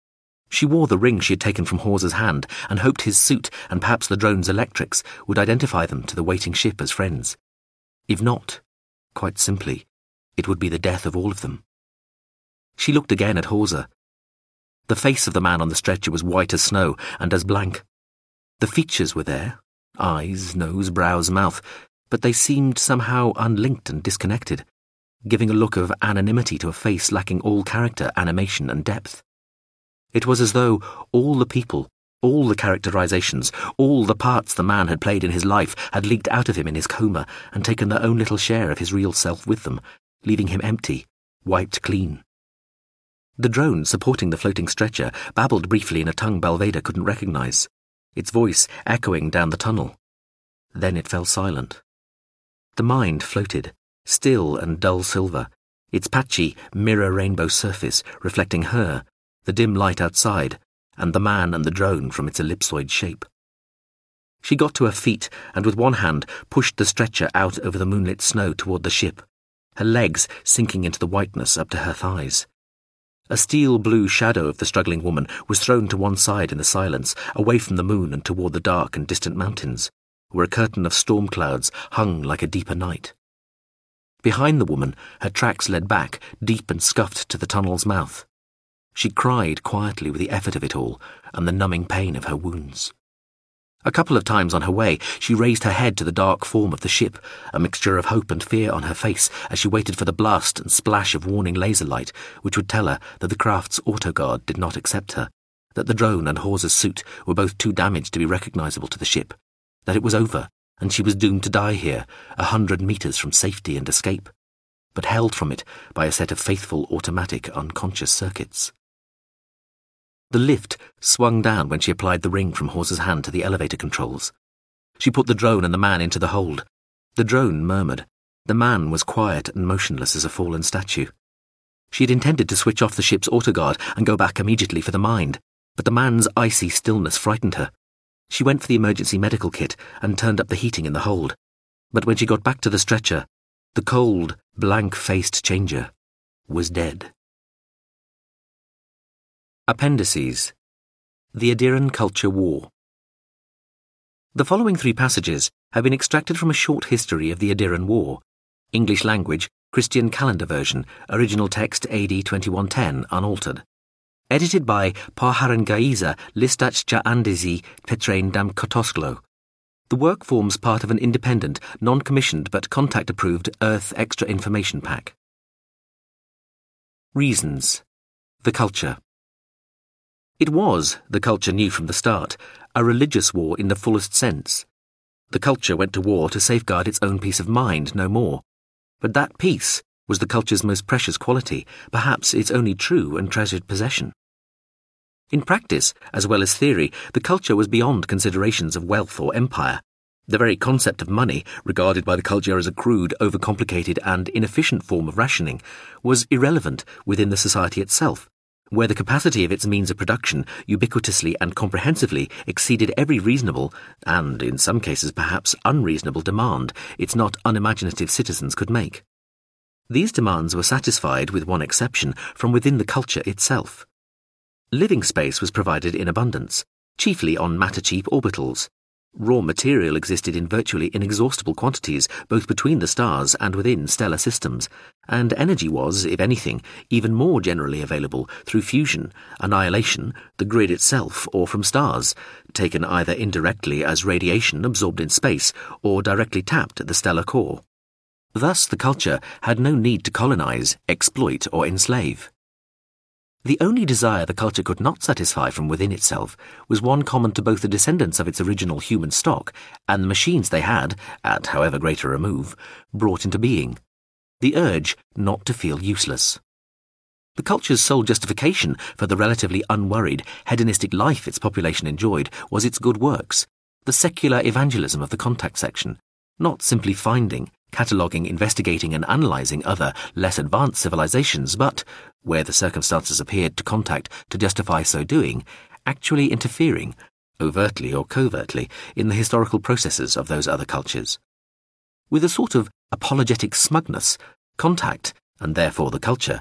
She wore the ring she had taken from Hawes's hand and hoped his suit and perhaps the drone's electrics would identify them to the waiting ship as friends. If not, quite simply, it would be the death of all of them. She looked again at Hawser. The face of the man on the stretcher was white as snow and as blank. The features were there, eyes, nose, brows, mouth, but they seemed somehow unlinked and disconnected, giving a look of anonymity to a face lacking all character, animation, and depth. It was as though all the people, all the characterizations, all the parts the man had played in his life had leaked out of him in his coma and taken their own little share of his real self with them, leaving him empty, wiped clean. The drone supporting the floating stretcher babbled briefly in a tongue Balveda couldn't recognize, its voice echoing down the tunnel. Then it fell silent. The mind floated, still and dull silver, its patchy, mirror rainbow surface reflecting her, the dim light outside, and the man and the drone from its ellipsoid shape. She got to her feet and with one hand pushed the stretcher out over the moonlit snow toward the ship, her legs sinking into the whiteness up to her thighs. A steel-blue shadow of the struggling woman was thrown to one side in the silence, away from the moon and toward the dark and distant mountains, where a curtain of storm clouds hung like a deeper night. Behind the woman, her tracks led back, deep and scuffed to the tunnel's mouth. She cried quietly with the effort of it all and the numbing pain of her wounds. A couple of times on her way, she raised her head to the dark form of the ship, a mixture of hope and fear on her face as she waited for the blast and splash of warning laser light, which would tell her that the craft's autoguard did not accept her, that the drone and Hawser's suit were both too damaged to be recognizable to the ship, that it was over and she was doomed to die here, a hundred meters from safety and escape, but held from it by a set of faithful automatic unconscious circuits. The lift swung down when she applied the ring from Hawser's hand to the elevator controls. She put the drone and the man into the hold. The drone murmured. The man was quiet and motionless as a fallen statue. She had intended to switch off the ship's autoguard and go back immediately for the mind, but the man's icy stillness frightened her. She went for the emergency medical kit and turned up the heating in the hold. But when she got back to the stretcher, the cold, blank-faced changer was dead. Appendices. The Adiran Culture War. The following three passages have been extracted from a short history of the Adiran War. English language, Christian calendar version, original text A D twenty-one ten, unaltered. Edited by Parharangaiza Listach ja Andesi Petrain dam Kotosklo. The work forms part of an independent, non-commissioned but contact-approved Earth Extra Information Pack. Reasons. The culture. It was, the culture knew from the start, a religious war in the fullest sense. The culture went to war to safeguard its own peace of mind, no more. But that peace was the culture's most precious quality, perhaps its only true and treasured possession. In practice, as well as theory, the culture was beyond considerations of wealth or empire. The very concept of money, regarded by the culture as a crude, overcomplicated and inefficient form of rationing, was irrelevant within the society itself, where the capacity of its means of production ubiquitously and comprehensively exceeded every reasonable, and in some cases perhaps unreasonable demand its not unimaginative citizens could make. These demands were satisfied, with one exception, from within the culture itself. Living space was provided in abundance, chiefly on matter-cheap orbitals. Raw material existed in virtually inexhaustible quantities both between the stars and within stellar systems, and energy was, if anything, even more generally available through fusion, annihilation, the grid itself, or from stars, taken either indirectly as radiation absorbed in space or directly tapped at the stellar core. Thus the culture had no need to colonize, exploit, or enslave. The only desire the culture could not satisfy from within itself was one common to both the descendants of its original human stock and the machines they had, at however great a remove, brought into being: the urge not to feel useless. The culture's sole justification for the relatively unworried, hedonistic life its population enjoyed was its good works, the secular evangelism of the contact section, not simply finding, cataloguing, investigating and analysing other, less advanced civilizations, but, where the circumstances appeared to contact to justify so doing, actually interfering, overtly or covertly, in the historical processes of those other cultures. With a sort of apologetic smugness, contact, and therefore the culture,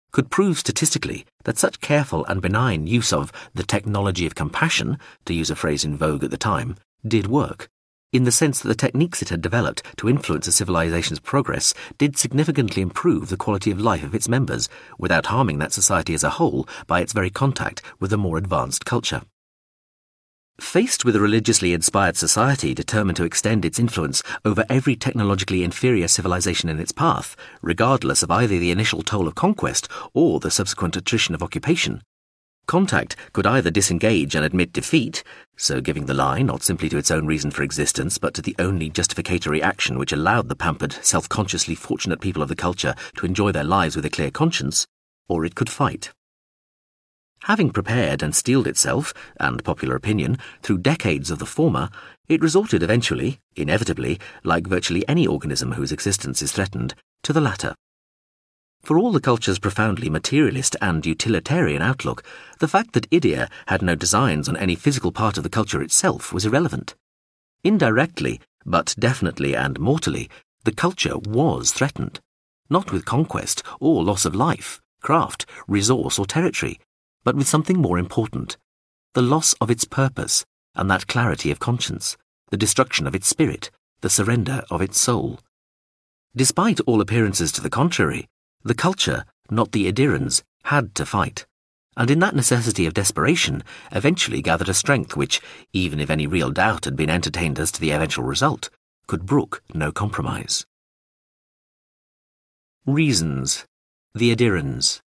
could prove statistically that such careful and benign use of the technology of compassion, to use a phrase in vogue at the time, did work, in the sense that the techniques it had developed to influence a civilization's progress did significantly improve the quality of life of its members, without harming that society as a whole by its very contact with a more advanced culture. Faced with a religiously inspired society determined to extend its influence over every technologically inferior civilization in its path, regardless of either the initial toll of conquest or the subsequent attrition of occupation, Contact could either disengage and admit defeat, so giving the lie not simply to its own reason for existence, but to the only justificatory action which allowed the pampered, self-consciously fortunate people of the culture to enjoy their lives with a clear conscience, or it could fight. Having prepared and steeled itself, and popular opinion, through decades of the former, it resorted eventually, inevitably, like virtually any organism whose existence is threatened, to the latter. For all the culture's profoundly materialist and utilitarian outlook, the fact that Idia had no designs on any physical part of the culture itself was irrelevant. Indirectly, but definitely and mortally, the culture was threatened, not with conquest or loss of life, craft, resource or territory, but with something more important, the loss of its purpose and that clarity of conscience, the destruction of its spirit, the surrender of its soul. Despite all appearances to the contrary, the culture, not the Idirans, had to fight, and in that necessity of desperation eventually gathered a strength which, even if any real doubt had been entertained as to the eventual result, could brook no compromise. Reasons. The Idirans.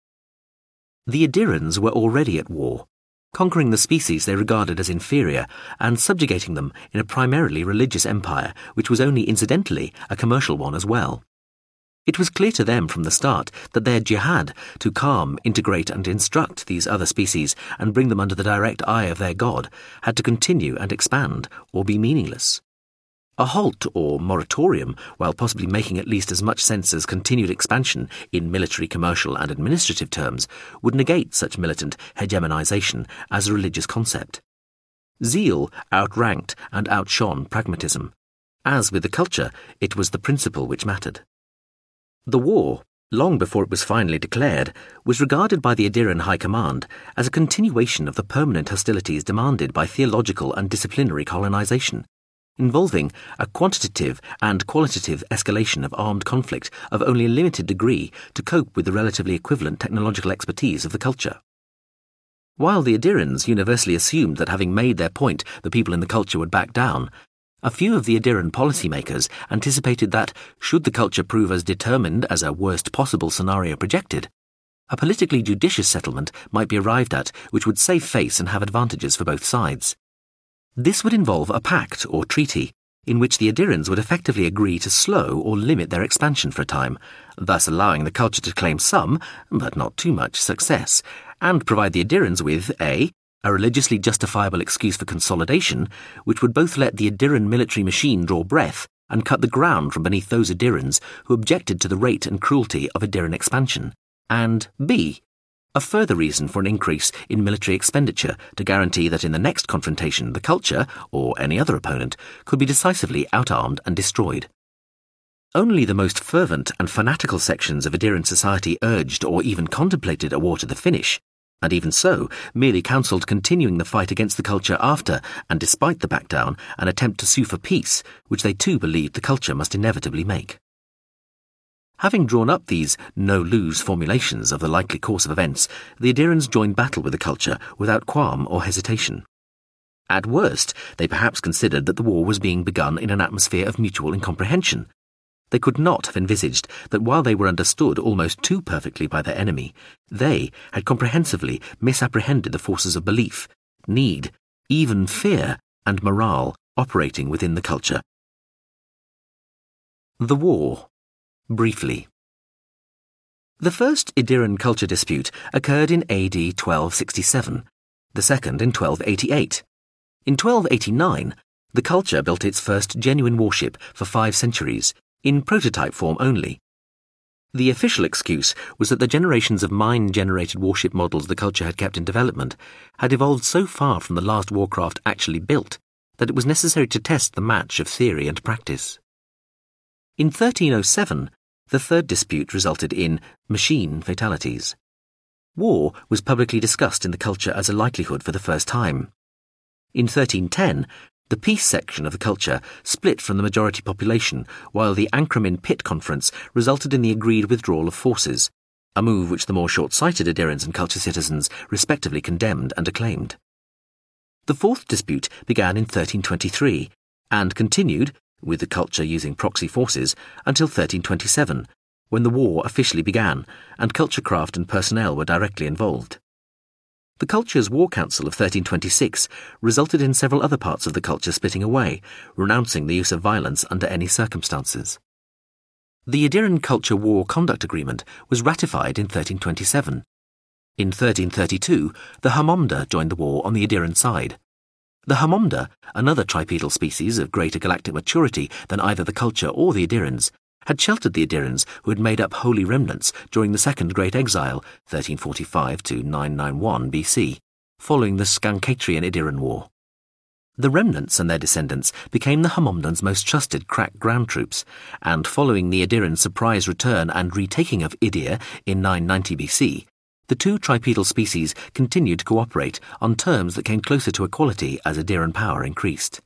The Idirans were already at war, conquering the species they regarded as inferior and subjugating them in a primarily religious empire which was only incidentally a commercial one as well. It was clear to them from the start that their jihad to calm, integrate and instruct these other species and bring them under the direct eye of their god had to continue and expand or be meaningless. A halt or moratorium, while possibly making at least as much sense as continued expansion in military, commercial and administrative terms, would negate such militant hegemonization as a religious concept. Zeal outranked and outshone pragmatism. As with the culture, it was the principle which mattered. The war, long before it was finally declared, was regarded by the Idiran High Command as a continuation of the permanent hostilities demanded by theological and disciplinary colonization, involving a quantitative and qualitative escalation of armed conflict of only a limited degree to cope with the relatively equivalent technological expertise of the culture. While the Idirans universally assumed that having made their point the people in the culture would back down, a few of the Idiran policymakers anticipated that, should the culture prove as determined as a worst possible scenario projected, a politically judicious settlement might be arrived at which would save face and have advantages for both sides. This would involve a pact or treaty in which the Idirans would effectively agree to slow or limit their expansion for a time, thus allowing the culture to claim some, but not too much, success, and provide the Idirans with a a religiously justifiable excuse for consolidation, which would both let the Idiran military machine draw breath and cut the ground from beneath those Idirans who objected to the rate and cruelty of Idiran expansion, and b. a further reason for an increase in military expenditure to guarantee that in the next confrontation the culture, or any other opponent, could be decisively outarmed and destroyed. Only the most fervent and fanatical sections of Idiran society urged or even contemplated a war to the finish, and even so, merely counselled continuing the fight against the culture after, and despite the backdown, an attempt to sue for peace, which they too believed the culture must inevitably make. Having drawn up these no-lose formulations of the likely course of events, the Idirans joined battle with the culture without qualm or hesitation. At worst, they perhaps considered that the war was being begun in an atmosphere of mutual incomprehension. They could not have envisaged that while they were understood almost too perfectly by their enemy, they had comprehensively misapprehended the forces of belief, need, even fear, and morale operating within the culture. The war. Briefly. The first Idiran culture dispute occurred in A D twelve sixty-seven, the second in twelve eighty-eight. In twelve eighty-nine, the culture built its first genuine warship for five centuries, in prototype form only. The official excuse was that the generations of mine-generated warship models the culture had kept in development had evolved so far from the last warcraft actually built that it was necessary to test the match of theory and practice. In thirteen oh seven, the third dispute resulted in machine fatalities, War was publicly discussed in the culture as a likelihood for the first time. In thirteen ten, the peace section of the culture split from the majority population, while the Ancramin Pit Conference resulted in the agreed withdrawal of forces, a move which the more short-sighted adherents and culture citizens respectively condemned and acclaimed. The fourth dispute began in thirteen twenty-three and continued, with the culture using proxy forces, until thirteen twenty-seven, when the war officially began and culture craft and personnel were directly involved. The culture's War Council of thirteen twenty-six resulted in several other parts of the culture splitting away, renouncing the use of violence under any circumstances. The Adiran Culture War Conduct Agreement was ratified in thirteen twenty-seven. In thirteen thirty-two, the Hamomda joined the war on the Adiran side. The Hamomda, another tripedal species of greater galactic maturity than either the culture or the Adirans, had sheltered the Adirans who had made up holy remnants during the Second Great Exile, thirteen forty-five to nine ninety-one B C, following the Skankatrian Adiran War. The remnants and their descendants became the Hamomdans' most trusted crack ground troops, and following the Adiran surprise return and retaking of Idir in nine ninety B C, the two tripedal species continued to cooperate on terms that came closer to equality as Adiran power increased.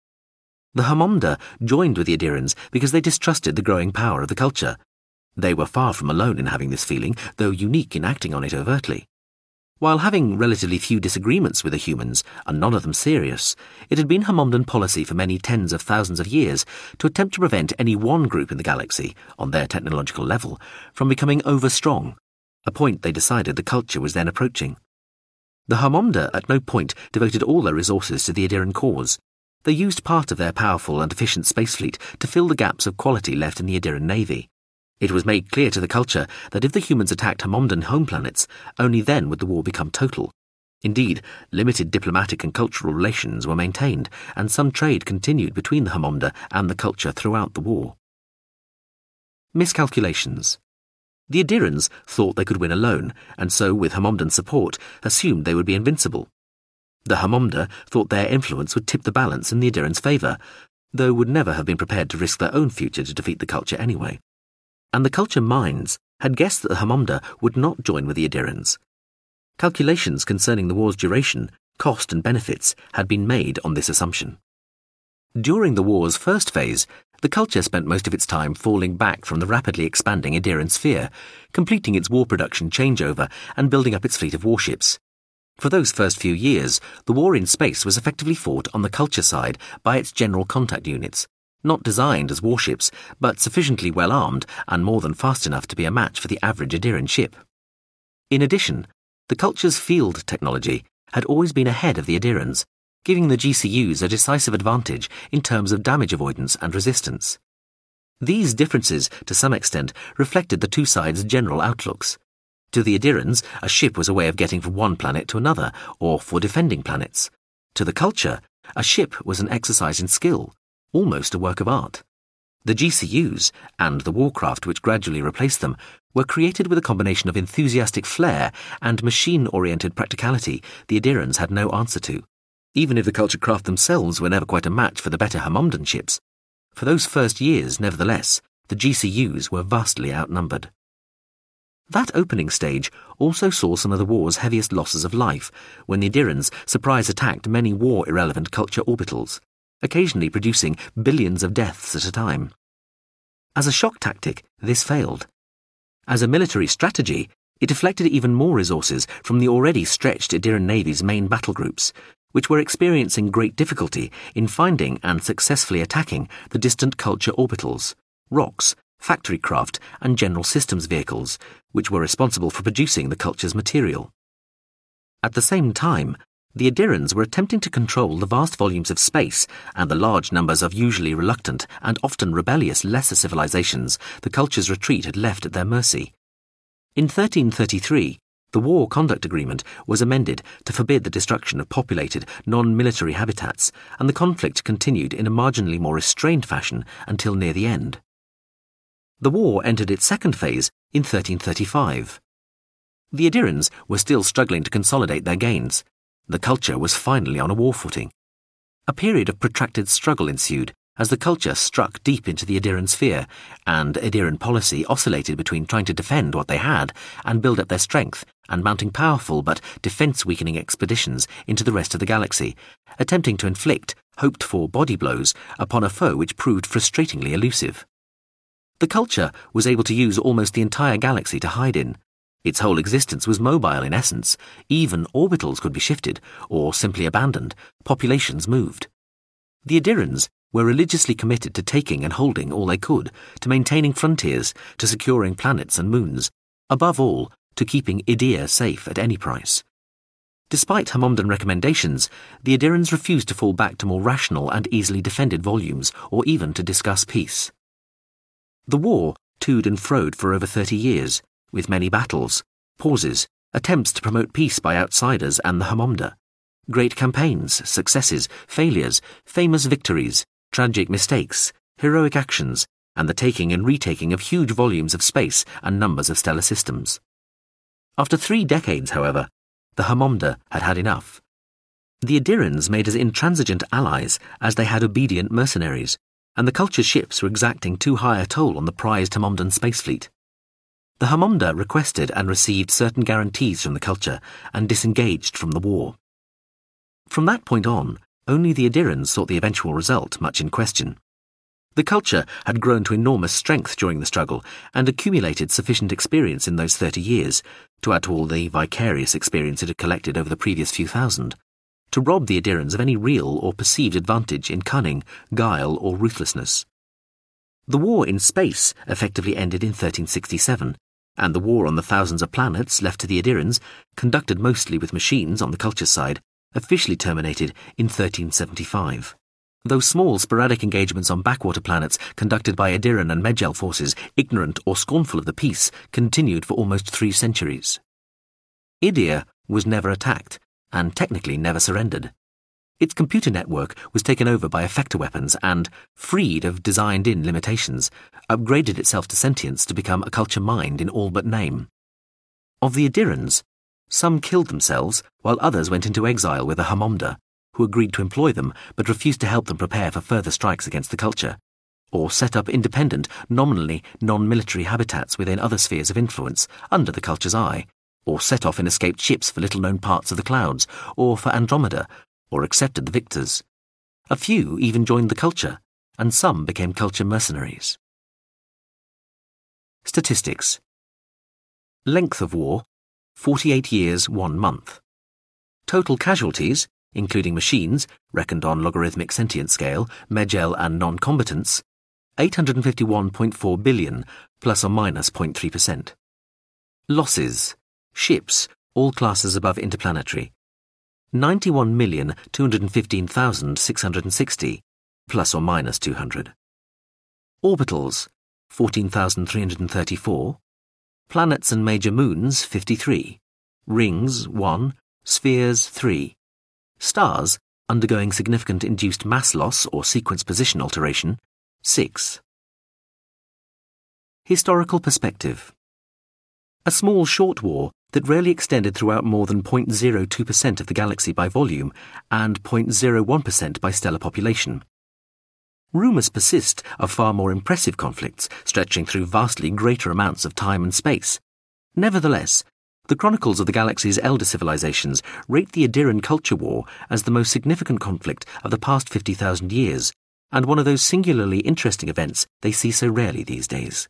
The Hamomda joined with the Adirans because they distrusted the growing power of the culture. They were far from alone in having this feeling, though unique in acting on it overtly. While having relatively few disagreements with the humans, and none of them serious, it had been Hamomdan policy for many tens of thousands of years to attempt to prevent any one group in the galaxy, on their technological level, from becoming overstrong, a point they decided the culture was then approaching. The Hamomda at no point devoted all their resources to the Adiran cause. They used part of their powerful and efficient space fleet to fill the gaps of quality left in the Adiran navy. It was made clear to the culture that if the humans attacked Hamomdan home planets, only then would the war become total. Indeed, limited diplomatic and cultural relations were maintained, and some trade continued between the Hamomda and the culture throughout the war. Miscalculations. The Adirans thought they could win alone, and so, with Hamomdan support, assumed they would be invincible. The Hamomda thought their influence would tip the balance in the Adirans' favour, though would never have been prepared to risk their own future to defeat the culture anyway. And the culture minds had guessed that the Hamomda would not join with the Adirans. Calculations concerning the war's duration, cost and benefits had been made on this assumption. During the war's first phase, the culture spent most of its time falling back from the rapidly expanding Adiran sphere, completing its war production changeover and building up its fleet of warships. For those first few years, the war in space was effectively fought on the culture side by its general contact units, not designed as warships, but sufficiently well armed and more than fast enough to be a match for the average Adiran ship. In addition, the culture's field technology had always been ahead of the Adirans, giving the G C Us a decisive advantage in terms of damage avoidance and resistance. These differences, to some extent, reflected the two sides' general outlooks. To the Adirans, a ship was a way of getting from one planet to another, or for defending planets. To the culture, a ship was an exercise in skill, almost a work of art. The G C Us, and the warcraft which gradually replaced them, were created with a combination of enthusiastic flair and machine-oriented practicality the Adirans had no answer to, even if the culture craft themselves were never quite a match for the better Hamomdan ships. For those first years, nevertheless, the G C Us were vastly outnumbered. That opening stage also saw some of the war's heaviest losses of life, when the Adirans surprise attacked many war-irrelevant culture orbitals, occasionally producing billions of deaths at a time. As a shock tactic, this failed. As a military strategy, it deflected even more resources from the already stretched Adiran Navy's main battle groups, which were experiencing great difficulty in finding and successfully attacking the distant culture orbitals, rocks, factory craft, and general systems vehicles, which were responsible for producing the culture's material. At the same time, the Adirans were attempting to control the vast volumes of space and the large numbers of usually reluctant and often rebellious lesser civilizations the culture's retreat had left at their mercy. In thirteen thirty-three, the War Conduct Agreement was amended to forbid the destruction of populated, non-military habitats, and the conflict continued in a marginally more restrained fashion until near the end. The war entered its second phase in thirteen thirty-five. The Adirans were still struggling to consolidate their gains. The culture was finally on a war footing. A period of protracted struggle ensued, as the culture struck deep into the Adiran sphere, and Adiran policy oscillated between trying to defend what they had and build up their strength, and mounting powerful but defence-weakening expeditions into the rest of the galaxy, attempting to inflict hoped-for body blows upon a foe which proved frustratingly elusive. The culture was able to use almost the entire galaxy to hide in. Its whole existence was mobile in essence. Even orbitals could be shifted, or simply abandoned. Populations moved. The Adirans were religiously committed to taking and holding all they could, to maintaining frontiers, to securing planets and moons, above all, to keeping Idir safe at any price. Despite Hamomdan recommendations, the Adirans refused to fall back to more rational and easily defended volumes, or even to discuss peace. The war toed and froed for over thirty years, with many battles, pauses, attempts to promote peace by outsiders and the Hamomda. Great campaigns, successes, failures, famous victories, tragic mistakes, heroic actions, and the taking and retaking of huge volumes of space and numbers of stellar systems. After three decades, however, the Hamomda had had enough. The Adirans made as intransigent allies as they had obedient mercenaries, and the culture's ships were exacting too high a toll on the prized Hamomdan space fleet. The Hamomda requested and received certain guarantees from the culture and disengaged from the war. From that point on, only the Adirans sought the eventual result much in question. The culture had grown to enormous strength during the struggle and accumulated sufficient experience in those thirty years, to add to all the vicarious experience it had collected over the previous few thousand, to rob the Adirans of any real or perceived advantage in cunning, guile, or ruthlessness. The war in space effectively ended in thirteen sixty-seven, and the war on the thousands of planets left to the Adirans, conducted mostly with machines on the culture's side, officially terminated in thirteen seventy-five. Though small sporadic engagements on backwater planets conducted by Adiran and Medjel forces, ignorant or scornful of the peace, continued for almost three centuries. Idir was never attacked, and technically never surrendered. Its computer network was taken over by effector weapons and, freed of designed-in limitations, upgraded itself to sentience to become a culture mind in all but name. Of the Adirans, some killed themselves, while others went into exile with the Hamomda, who agreed to employ them but refused to help them prepare for further strikes against the culture, or set up independent, nominally non-military habitats within other spheres of influence, under the culture's eye, or set off in escaped ships for little-known parts of the clouds, or for Andromeda, or accepted the victors. A few even joined the culture, and some became culture mercenaries. Statistics. Length of war, forty-eight years, one month. Total casualties, including machines, reckoned on logarithmic sentience scale, Medjel and non-combatants, eight hundred fifty-one point four billion, plus or minus zero point three percent. Losses. Ships, all classes above interplanetary, ninety-one million two hundred fifteen thousand six hundred sixty, plus or minus two hundred. Orbitals, fourteen thousand three hundred thirty-four. Planets and major moons, fifty-three. Rings, one. Spheres, three. Stars, undergoing significant induced mass loss or sequence position alteration, six. Historical perspective. A small short war that rarely extended throughout more than zero point zero two percent of the galaxy by volume and zero point zero one percent by stellar population. Rumours persist of far more impressive conflicts stretching through vastly greater amounts of time and space. Nevertheless, the chronicles of the galaxy's elder civilizations rate the Adiran culture war as the most significant conflict of the past fifty thousand years, and one of those singularly interesting events they see so rarely these days.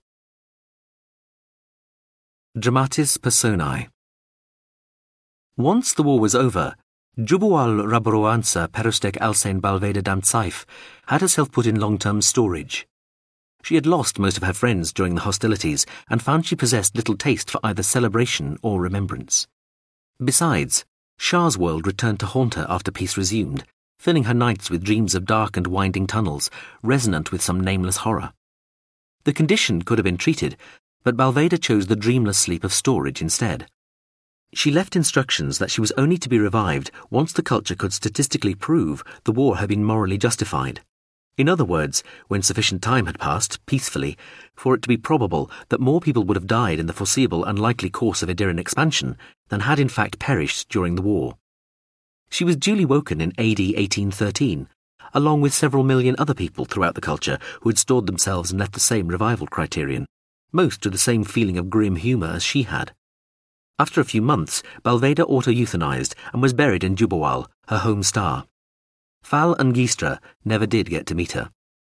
Dramatis Personae. Once the war was over, Jubual Rabroansa Perustek Alsain Balveda Damtsaif had herself put in long-term storage. She had lost most of her friends during the hostilities and found she possessed little taste for either celebration or remembrance. Besides, Shah's world returned to haunt her after peace resumed, filling her nights with dreams of dark and winding tunnels, resonant with some nameless horror. The condition could have been treated, but Balveda chose the dreamless sleep of storage instead. She left instructions that she was only to be revived once the culture could statistically prove the war had been morally justified. In other words, when sufficient time had passed, peacefully, for it to be probable that more people would have died in the foreseeable unlikely course of Adiran expansion than had in fact perished during the war. She was duly woken in A D eighteen thirteen, along with several million other people throughout the culture who had stored themselves and met the same revival criterion, most with the same feeling of grim humour as she had. After a few months, Balveda auto-euthanized and was buried in Jubawal, her home star. Fal and Gistra never did get to meet her.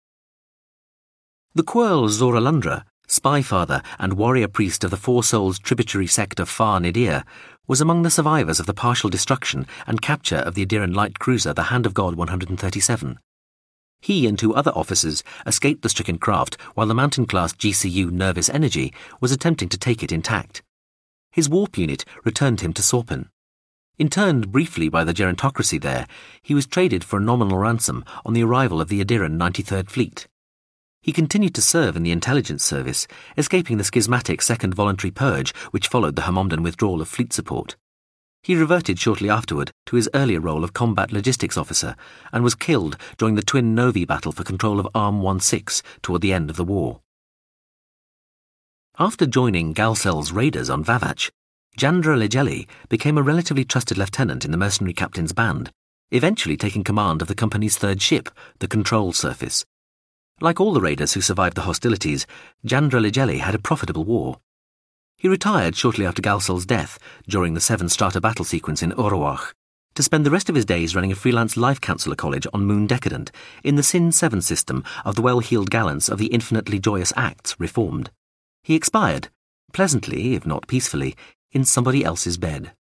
The Quirl Zoralandra, spy father and warrior priest of the Four Souls tributary sect of Far Nidir, was among the survivors of the partial destruction and capture of the Adiran light cruiser the Hand of God one hundred thirty-seven. He and two other officers escaped the stricken craft while the Mountain-class G C U Nervous Energy was attempting to take it intact. His warp unit returned him to Sorpin. Interned briefly by the gerontocracy there, he was traded for a nominal ransom on the arrival of the Adiran ninety-third Fleet. He continued to serve in the intelligence service, escaping the schismatic Second Voluntary Purge which followed the Hamomdan withdrawal of fleet support. He reverted shortly afterward to his earlier role of combat logistics officer and was killed during the Twin Novi battle for control of Arm sixteen toward the end of the war. After joining Galcel's raiders on Vavach, Jandra Legeli became a relatively trusted lieutenant in the mercenary captain's band, eventually taking command of the company's third ship, the Control Surface. Like all the raiders who survived the hostilities, Jandra Legeli had a profitable war. He retired shortly after Galcel's death during the seven-strata battle sequence in Orowach, to spend the rest of his days running a freelance life counselor college on Moon Decadent in the Sin seven system of the well-heeled gallants of the Infinitely Joyous Acts reformed. He expired, pleasantly, if not peacefully, in somebody else's bed.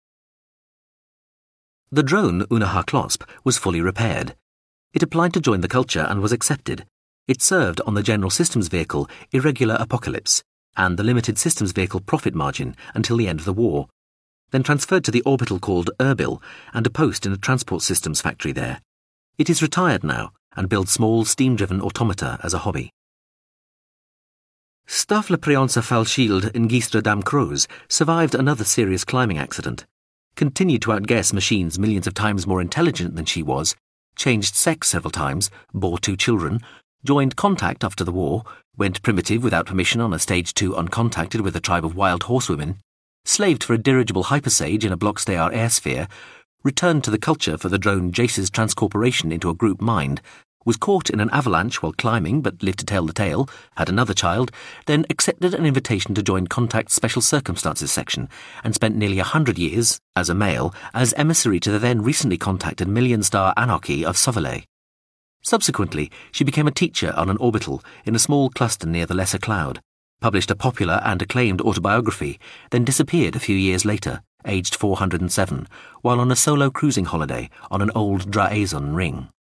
The drone Unaha Klosp was fully repaired. It applied to join the culture and was accepted. It served on the General Systems Vehicle Irregular Apocalypse and the Limited Systems Vehicle Profit Margin until the end of the war, then transferred to the orbital called Erbil and a post in a transport systems factory there. It is retired now and builds small steam-driven automata as a hobby. Staff Le Preonsa Falshield in Gistra Dam Croz survived another serious climbing accident, continued to outguess machines millions of times more intelligent than she was, changed sex several times, bore two children, joined Contact after the war, went primitive without permission on a Stage two uncontacted with a tribe of wild horsewomen, slaved for a dirigible hypersage in a Blockstayar airsphere, returned to the culture for the drone Jace's transcorporation into a group mind, was caught in an avalanche while climbing but lived to tell the tale, had another child, then accepted an invitation to join Contact's Special Circumstances section, and spent nearly a hundred years, as a male, as emissary to the then recently contacted Million-Star Anarchy of Sovelay. Subsequently, she became a teacher on an orbital in a small cluster near the Lesser Cloud, published a popular and acclaimed autobiography, then disappeared a few years later, aged four hundred seven, while on a solo cruising holiday on an old Draazon ring.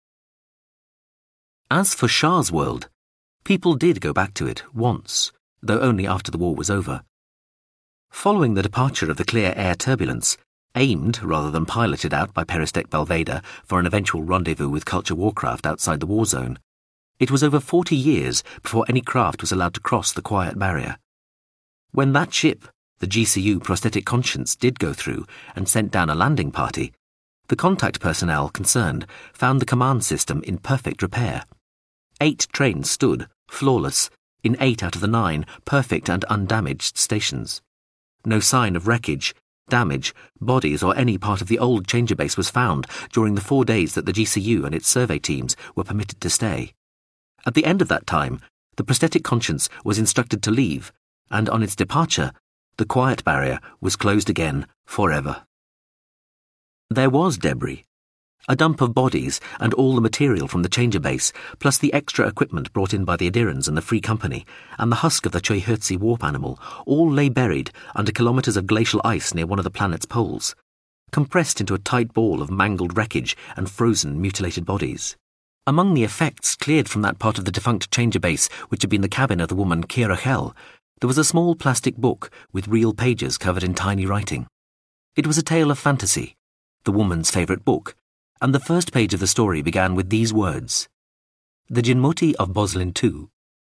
As for Shah's world, people did go back to it once, though only after the war was over. Following the departure of the clear air turbulence, aimed rather than piloted out by Peristek Balveda for an eventual rendezvous with culture warcraft outside the war zone, it was over forty years before any craft was allowed to cross the quiet barrier. When that ship, the G C U Prosthetic Conscience, did go through and sent down a landing party, the Contact personnel concerned found the command system in perfect repair. Eight trains stood, flawless, in eight out of the nine perfect and undamaged stations. No sign of wreckage, damage, bodies or any part of the old changer base was found during the four days that the G C U and its survey teams were permitted to stay. At the end of that time, the Prosthetic Conscience was instructed to leave, and on its departure, the quiet barrier was closed again forever. There was debris. A dump of bodies and all the material from the changer base, plus the extra equipment brought in by the Adirans and the Free Company, and the husk of the Choihertzi warp animal, all lay buried under kilometres of glacial ice near one of the planet's poles, compressed into a tight ball of mangled wreckage and frozen, mutilated bodies. Among the effects cleared from that part of the defunct changer base which had been the cabin of the woman Kira Hell, there was a small plastic book with real pages covered in tiny writing. It was a tale of fantasy, the woman's favourite book, and the first page of the story began with these words: The Jinmoti of Boslin two.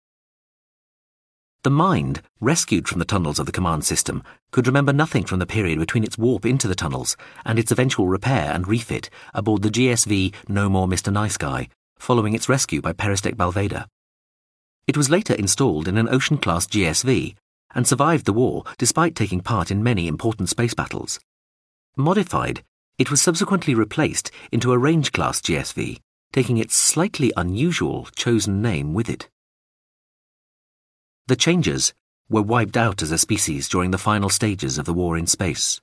The mind, rescued from the tunnels of the command system, could remember nothing from the period between its warp into the tunnels and its eventual repair and refit aboard the G S V No More Mister Nice Guy, following its rescue by Peristek Balveda. It was later installed in an Ocean-class G S V and survived the war despite taking part in many important space battles. Modified, it was subsequently replaced into a Range-class G S V, taking its slightly unusual chosen name with it. The Changers were wiped out as a species during the final stages of the war in space.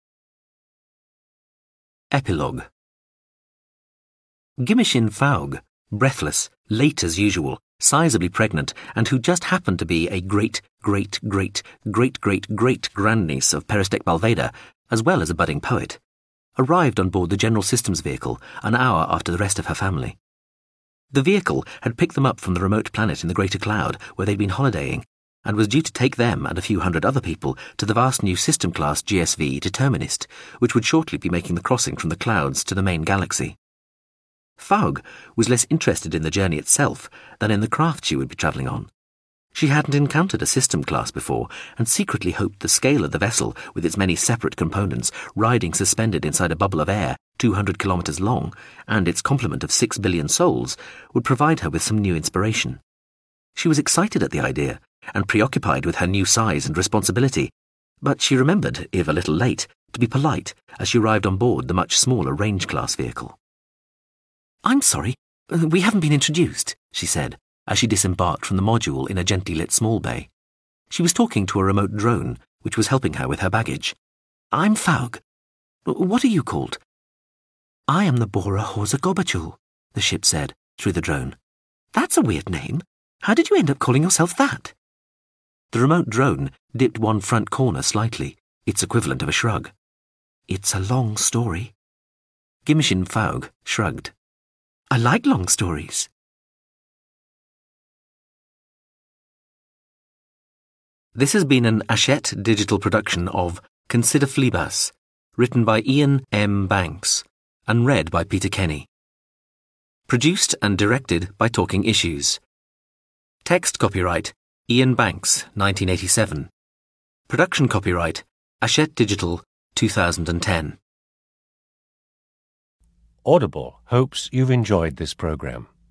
Epilogue. Gimmishin Faug, breathless, late as usual, sizably pregnant, and who just happened to be a great, great, great, great, great, great grandniece of Peristek Balveda, as well as a budding poet, arrived on board the General Systems vehicle an hour after the rest of her family. The vehicle had picked them up from the remote planet in the Greater Cloud where they'd been holidaying, and was due to take them and a few hundred other people to the vast new system-class G S V Determinist, which would shortly be making the crossing from the clouds to the main galaxy. Faug was less interested in the journey itself than in the craft she would be travelling on. She hadn't encountered a system class before, and secretly hoped the scale of the vessel, with its many separate components, riding suspended inside a bubble of air two hundred kilometres long, and its complement of six billion souls, would provide her with some new inspiration. She was excited at the idea, and preoccupied with her new size and responsibility, but she remembered, if a little late, to be polite as she arrived on board the much smaller range-class vehicle. "I'm sorry, we haven't been introduced," she said, as she disembarked from the module in a gently lit small bay. She was talking to a remote drone, which was helping her with her baggage. "I'm Faug. What are you called?" "I am the Bora Horza Gobachul," the ship said, through the drone. "That's a weird name. How did you end up calling yourself that?" The remote drone dipped one front corner slightly, its equivalent of a shrug. "It's a long story." Gimmishin Faug shrugged. "I like long stories." This has been an Hachette digital production of Consider Phlebas, written by Ian M. Banks, and read by Peter Kenny. Produced and directed by Talking Issues. Text copyright Ian Banks, nineteen eighty-seven. Production copyright Hachette Digital, two thousand ten. Audible hopes you've enjoyed this program.